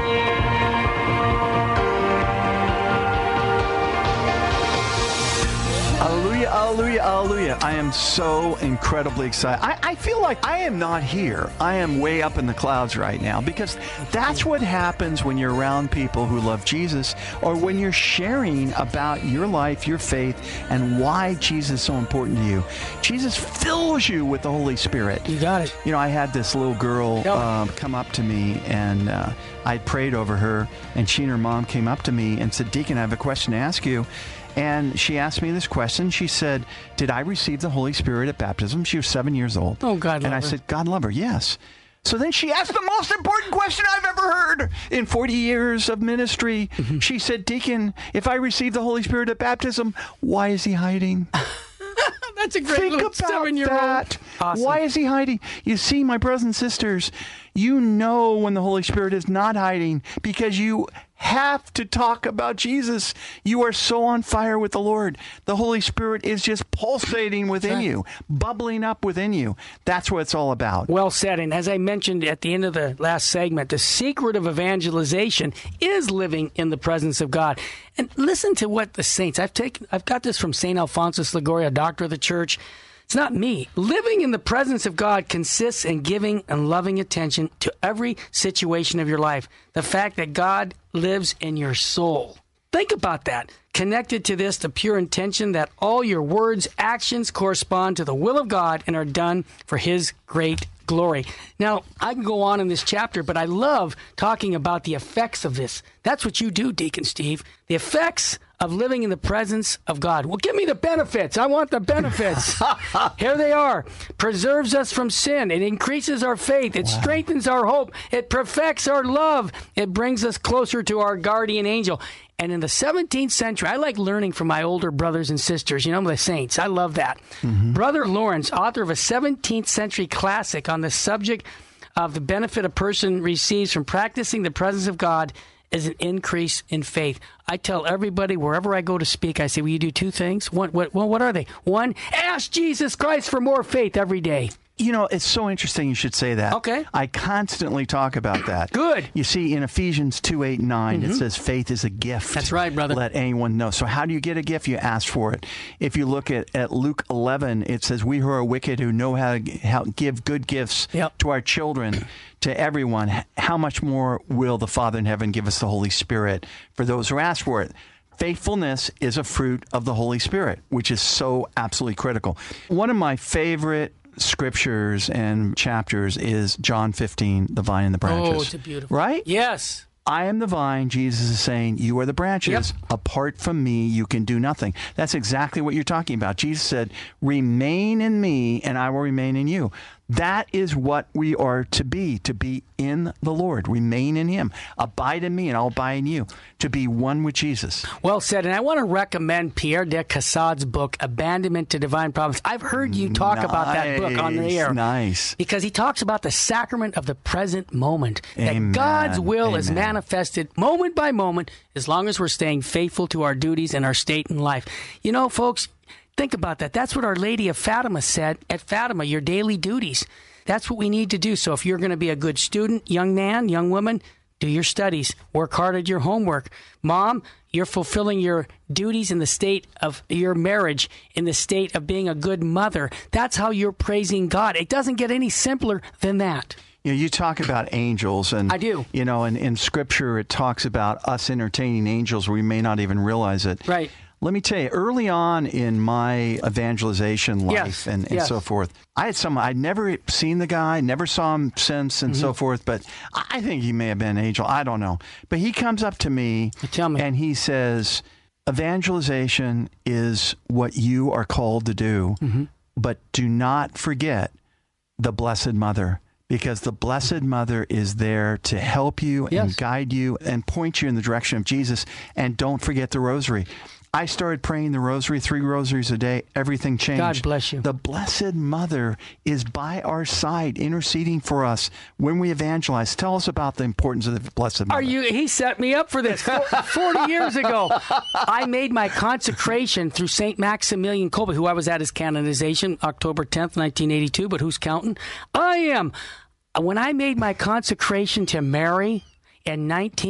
Hallelujah, hallelujah, hallelujah. I am so incredibly excited. I feel like I am not here. I am way up in the clouds right now, because that's what happens when you're around people who love Jesus, or when you're sharing about your life, your faith, and why Jesus is so important to you. Jesus fills you with the Holy Spirit. You got it. You know, I had this little girl come up to me, and I prayed over her, and she and her mom came up to me and said, "Deacon, I have a question to ask you." And she asked me this question. She said, "Did I receive the Holy Spirit at baptism?" She was 7 years old. Oh, God love her. And I said, "God love her, yes." So then she asked the most important question I've ever heard in 40 years of ministry. Mm-hmm. She said, "Deacon, if I received the Holy Spirit at baptism, why is he hiding?" That's a great Think little about 7-year-old. that. Awesome. Why is he hiding? You see, my brothers and sisters, you know when the Holy Spirit is not hiding, because you have to talk about Jesus. You are so on fire with the Lord. The Holy Spirit is just pulsating within you, bubbling up within you. That's what it's all about. Well said. And as I mentioned at the end of the last segment, the secret of evangelization is living in the presence of God. And listen to what the saints, I've got this from St. Alphonsus Liguori, a doctor of the church. It's not me. Living in the presence of God consists in giving and loving attention to every situation of your life. The fact that God lives in your soul. Think about that. Connected to this, the pure intention that all your words, actions correspond to the will of God and are done for His great glory. Now, I can go on in this chapter, but I love talking about the effects of this. That's what you do, Deacon Steve. The effects of living in the presence of God. Well, give me the benefits. I want the benefits. Here they are. Preserves us from sin. It increases our faith. It strengthens our hope. It perfects our love. It brings us closer to our guardian angel. And in the 17th century, I like learning from my older brothers and sisters, the saints. I love that. Mm-hmm. Brother Lawrence, author of a 17th century classic on the subject of the benefit a person receives from practicing the presence of God, is an increase in faith. I tell everybody wherever I go to speak, I say, will you do two things? What are they? One, ask Jesus Christ for more faith every day. It's so interesting you should say that. Okay. I constantly talk about that. Good. You see, in Ephesians 2:8-9, it says faith is a gift. That's right, brother. Let anyone know. So how do you get a gift? You ask for it. If you look at Luke 11, it says, we who are wicked, who know how to give good gifts to our children, to everyone, how much more will the Father in heaven give us the Holy Spirit for those who ask for it? Faithfulness is a fruit of the Holy Spirit, which is so absolutely critical. One of my favorite scriptures and chapters is John 15, the vine and the branches. Oh, it's a beautiful. Right? Yes. I am the vine, Jesus is saying, you are the branches. Yep. Apart from me, you can do nothing. That's exactly what you're talking about. Jesus said, remain in me and I will remain in you. That is what we are to be in the Lord. Remain in Him. Abide in me and I'll abide in you. To be one with Jesus. Well said. And I want to recommend Pierre de Cassade's book, Abandonment to Divine Providence. I've heard you talk about that book on the air. Nice. Because he talks about the sacrament of the present moment. Amen. That God's will is manifested moment by moment as long as we're staying faithful to our duties and our state in life. Folks, think about that. That's what Our Lady of Fatima said at Fatima, your daily duties. That's what we need to do. So if you're going to be a good student, young man, young woman, do your studies, work hard at your homework. Mom, you're fulfilling your duties in the state of your marriage, in the state of being a good mother. That's how you're praising God. It doesn't get any simpler than that. You talk about angels, and I do. And in Scripture it talks about us entertaining angels. We may not even realize it. Right. Let me tell you, early on in my evangelization life and so forth, I had I'd never seen the guy, never saw him since and so forth, but I think he may have been an angel. I don't know. But he comes up to me, and he says, evangelization is what you are called to do, but do not forget the Blessed Mother. Because the Blessed Mother is there to help you and guide you and point you in the direction of Jesus. And don't forget the rosary. I started praying the rosary, 3 rosaries a day. Everything changed. God bless you. The Blessed Mother is by our side, interceding for us when we evangelize. Tell us about the importance of the Blessed Mother. He set me up for this. 40 years ago, I made my consecration through St. Maximilian Kolbe, who I was at his canonization, October 10th, 1982, but who's counting? I am. When I made my consecration to Mary in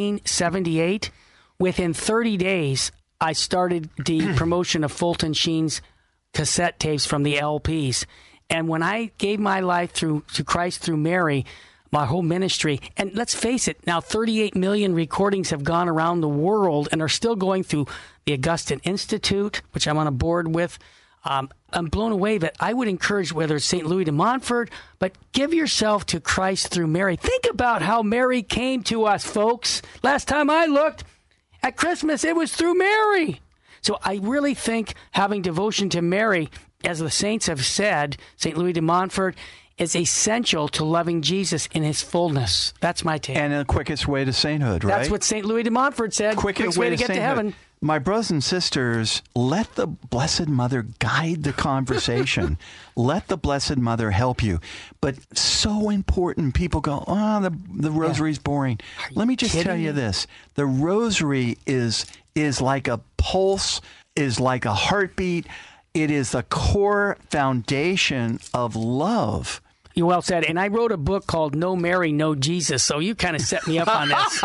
1978, within 30 days, I started the promotion of Fulton Sheen's cassette tapes from the LPs. And when I gave my life to Christ through Mary, my whole ministry, and let's face it, now 38 million recordings have gone around the world and are still going through the Augustine Institute, which I'm on a board with. I'm blown away, but I would encourage, whether it's St. Louis de Montfort, but give yourself to Christ through Mary. Think about how Mary came to us, folks. Last time I looked, at Christmas, it was through Mary. So I really think having devotion to Mary, as the saints have said, St. Louis de Montfort, is essential to loving Jesus in his fullness. That's my take. And the quickest way to sainthood, right? That's what St. Louis de Montfort said. Quickest way to get to heaven. My brothers and sisters, let the Blessed Mother guide the conversation. Let the Blessed Mother help you. But so important, people go, the rosary's boring. Let me just tell you this. The rosary is like a pulse, is like a heartbeat. It is the core foundation of love. You well said. And I wrote a book called No Mary, No Jesus. So you kind of set me up on this.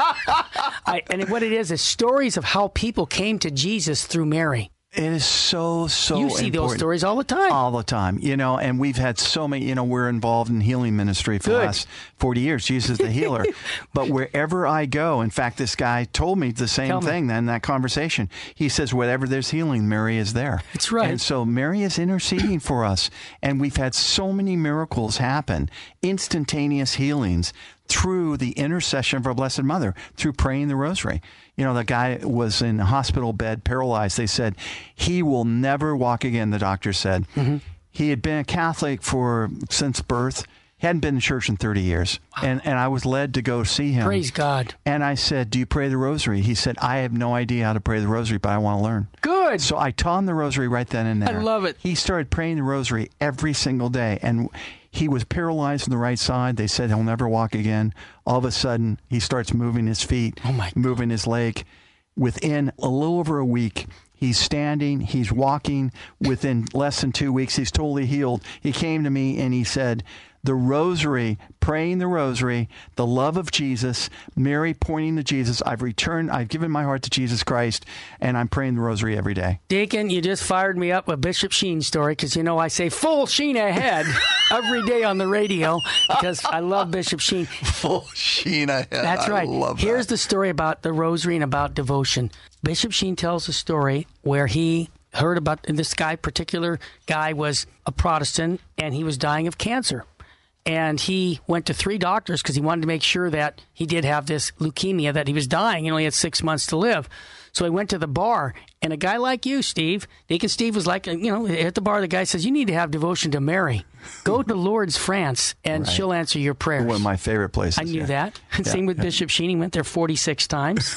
And what it is stories of how people came to Jesus through Mary. It is so You see important. those stories all the time. All the time. And we've had so many, we're involved in healing ministry for the last 40 years. Jesus is the healer. But wherever I go, in fact, this guy told me the same thing in that conversation. He says, wherever there's healing, Mary is there. That's right. And so Mary is interceding for us. And we've had so many miracles happen, instantaneous healings, through the intercession of our Blessed Mother, through praying the rosary. The guy was in a hospital bed, paralyzed. They said, he will never walk again, the doctor said. He had been a Catholic since birth. He hadn't been in church in 30 years. Wow. And I was led to go see him. Praise God. And I said, do you pray the rosary? He said, I have no idea how to pray the rosary, but I want to learn. Good. So I taught him the rosary right then and there. I love it. He started praying the rosary every single day. And he was paralyzed on the right side. They said he'll never walk again. All of a sudden, he starts moving his feet, moving his leg. Within a little over a week, he's standing, he's walking. Within less than 2 weeks, he's totally healed. He came to me and he said, the rosary, praying the rosary, the love of Jesus, Mary pointing to Jesus. I've given my heart to Jesus Christ, and I'm praying the rosary every day. Deacon, you just fired me up with Bishop Sheen story, because I say full Sheen ahead every day on the radio, because I love Bishop Sheen. Full Sheen ahead. That's right. I love that. Here's the story about the rosary and about devotion. Bishop Sheen tells a story where he heard about this particular guy was a Protestant, and he was dying of cancer. And he went to 3 doctors because he wanted to make sure that he did have this leukemia, that he was dying. He only had 6 months to live. So he went to the bar. And a guy like you, Steve, Deacon Steve, was like, at the bar, the guy says, you need to have devotion to Mary. Go to Lourdes, France, and she'll answer your prayers. One of my favorite places. I knew that. Same with Bishop Sheen. He went there 46 times.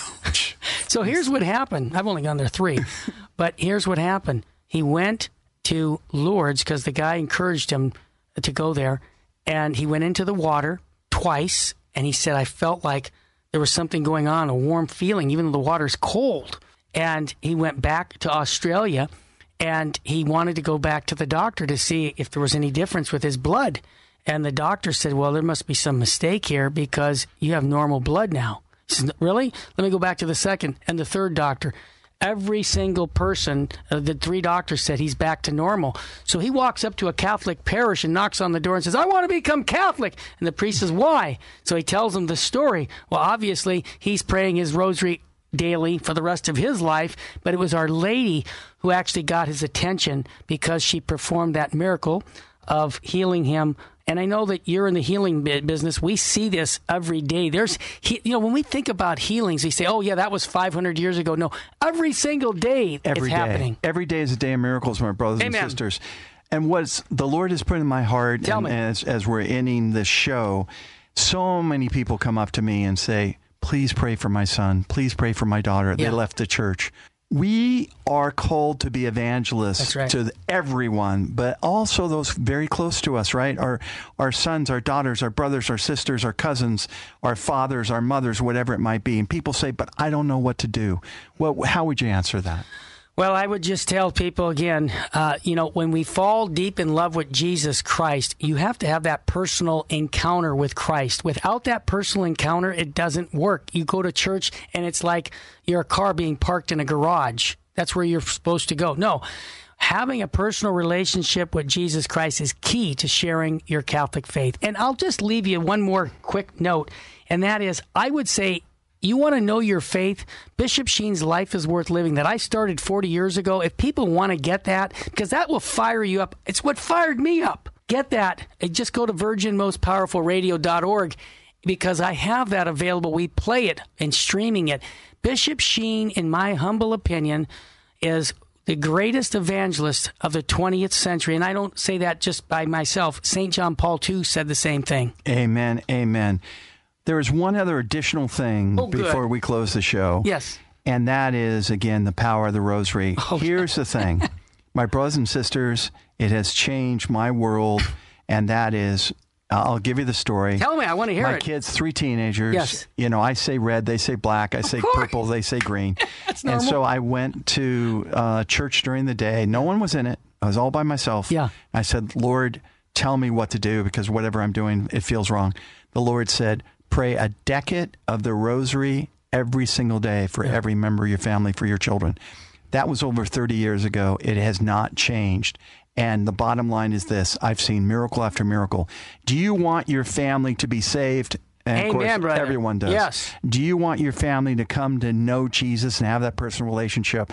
So here's what happened. I've only gone there 3. But here's what happened. He went to Lourdes because the guy encouraged him to go there. And he went into the water twice, and he said, I felt like there was something going on, a warm feeling, even though the water's cold. And he went back to Australia, and he wanted to go back to the doctor to see if there was any difference with his blood. And the doctor said, well, there must be some mistake here because you have normal blood now. He says, really? Let me go back to the second and the third doctor. Every single person, the 3 doctors said he's back to normal. So he walks up to a Catholic parish and knocks on the door and says, I want to become Catholic. And the priest says, why? So he tells them the story. Well, obviously, he's praying his rosary daily for the rest of his life, but it was Our Lady who actually got his attention because she performed that miracle of healing him. And I know that you're in the healing business. We see this every day. When we think about healings, we say, oh, yeah, that was 500 years ago. No, every single day it's happening. Every day is a day of miracles, my brothers and sisters. And what the Lord has put in my heart, as we're ending this show, so many people come up to me and say, please pray for my son. Please pray for my daughter. They left the church. We are called to be evangelists to everyone, but also those very close to us, right? Our sons, our daughters, our brothers, our sisters, our cousins, our fathers, our mothers, whatever it might be. And people say, but I don't know what to do. Well, how would you answer that? Well, I would just tell people again, when we fall deep in love with Jesus Christ, you have to have that personal encounter with Christ. Without that personal encounter, it doesn't work. You go to church and it's like your car being parked in a garage. That's where you're supposed to go. No, having a personal relationship with Jesus Christ is key to sharing your Catholic faith. And I'll just leave you one more quick note, and that is, I would say, you want to know your faith? Bishop Sheen's Life is Worth Living that I started 40 years ago. If people want to get that, because that will fire you up. It's what fired me up. Get that. Just go to virginmostpowerfulradio.org because I have that available. We play it and streaming it. Bishop Sheen, in my humble opinion, is the greatest evangelist of the 20th century. And I don't say that just by myself. St. John Paul II said the same thing. Amen. Amen. There is one other additional thing before we close the show. Yes. And that is, again, the power of the rosary. Here's the thing. My brothers and sisters, it has changed my world. And that is, I'll give you the story. Tell me, I want to hear it. My kids, 3 teenagers. Yes. I say red, they say black. I say purple, they say green. That's normal. And so I went to church during the day. No one was in it. I was all by myself. Yeah. I said, Lord, tell me what to do because whatever I'm doing, it feels wrong. The Lord said, pray a decade of the rosary every single day for every member of your family, for your children. That was over 30 years ago. It has not changed. And the bottom line is this. I've seen miracle after miracle. Do you want your family to be saved? And of course, brother. everyone does. Yes. Do you want your family to come to know Jesus and have that personal relationship?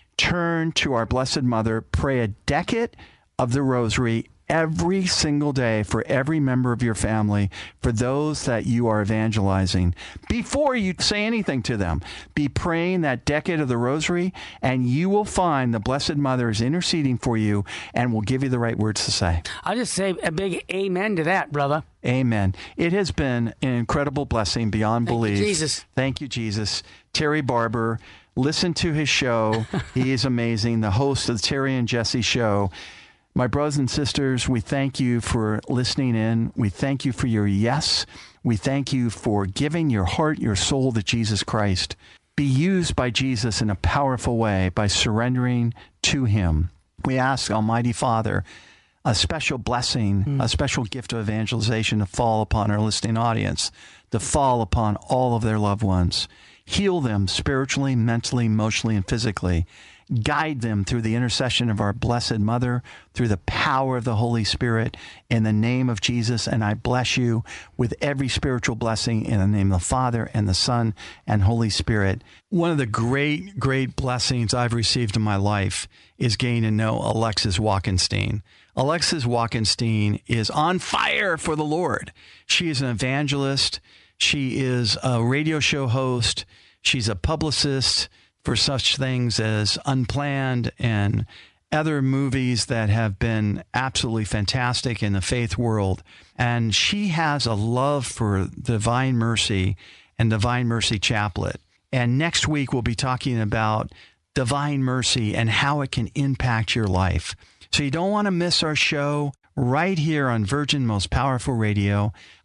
Turn to our Blessed Mother. Pray a decade of the rosary every single day for every member of your family, for those that you are evangelizing. Before you say anything to them, be praying that decade of the rosary, and you will find the Blessed Mother is interceding for you and will give you the right words to say. I'll just say a big amen to that, brother. Amen. It has been an incredible blessing beyond belief. Thank you, Jesus. Thank you, Jesus. Terry Barber, listen to his show. He is amazing. The host of the Terry and Jesse Show. My brothers and sisters, we thank you for listening in. We thank you for your yes. We thank you for giving your heart, your soul to Jesus Christ. Be used by Jesus in a powerful way by surrendering to him. We ask Almighty Father a special blessing, a special gift of evangelization to fall upon our listening audience, to fall upon all of their loved ones. Heal them spiritually, mentally, emotionally, and physically. Guide them through the intercession of our Blessed Mother, through the power of the Holy Spirit, in the name of Jesus. And I bless you with every spiritual blessing in the name of the Father and the Son and Holy Spirit. One of the great, great blessings I've received in my life is getting to know Alexis Walkenstein. Alexis Walkenstein is on fire for the Lord. She is an evangelist. She is a radio show host. She's a publicist for such things as Unplanned and other movies that have been absolutely fantastic in the faith world. And she has a love for Divine Mercy and Divine Mercy Chaplet. And next week, we'll be talking about Divine Mercy and how it can impact your life. So you don't want to miss our show right here on Virgin Most Powerful Radio.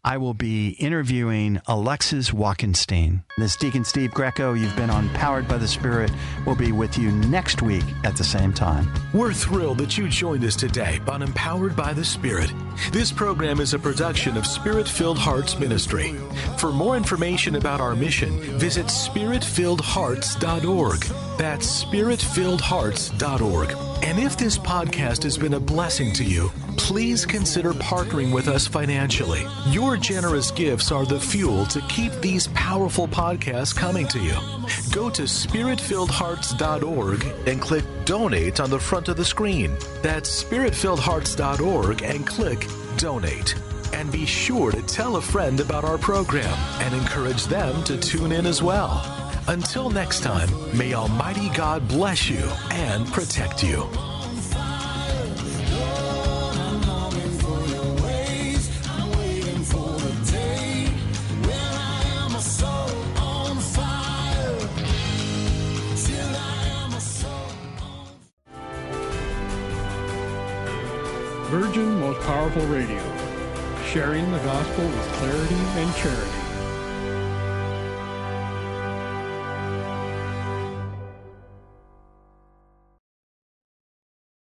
I will be interviewing Alexis Walkenstein. This is Deacon Steve Greco. You've been on Powered by the Spirit. We'll be with you next week at the same time. We're thrilled that you joined us today on Empowered by the Spirit. This program is a production of Spirit-Filled Hearts Ministry. For more information about our mission, visit spiritfilledhearts.org. That's spiritfilledhearts.org. And if this podcast has been a blessing to you, please consider partnering with us financially. Your generous gifts are the fuel to keep these powerful podcasts coming to you. Go to spiritfilledhearts.org and click Donate on the front of the screen. That's spiritfilledhearts.org and click Donate. And be sure to tell a friend about our program and encourage them to tune in as well. Until next time, may Almighty God bless you and protect you. Virgin Most Powerful Radio, sharing the gospel with clarity and charity.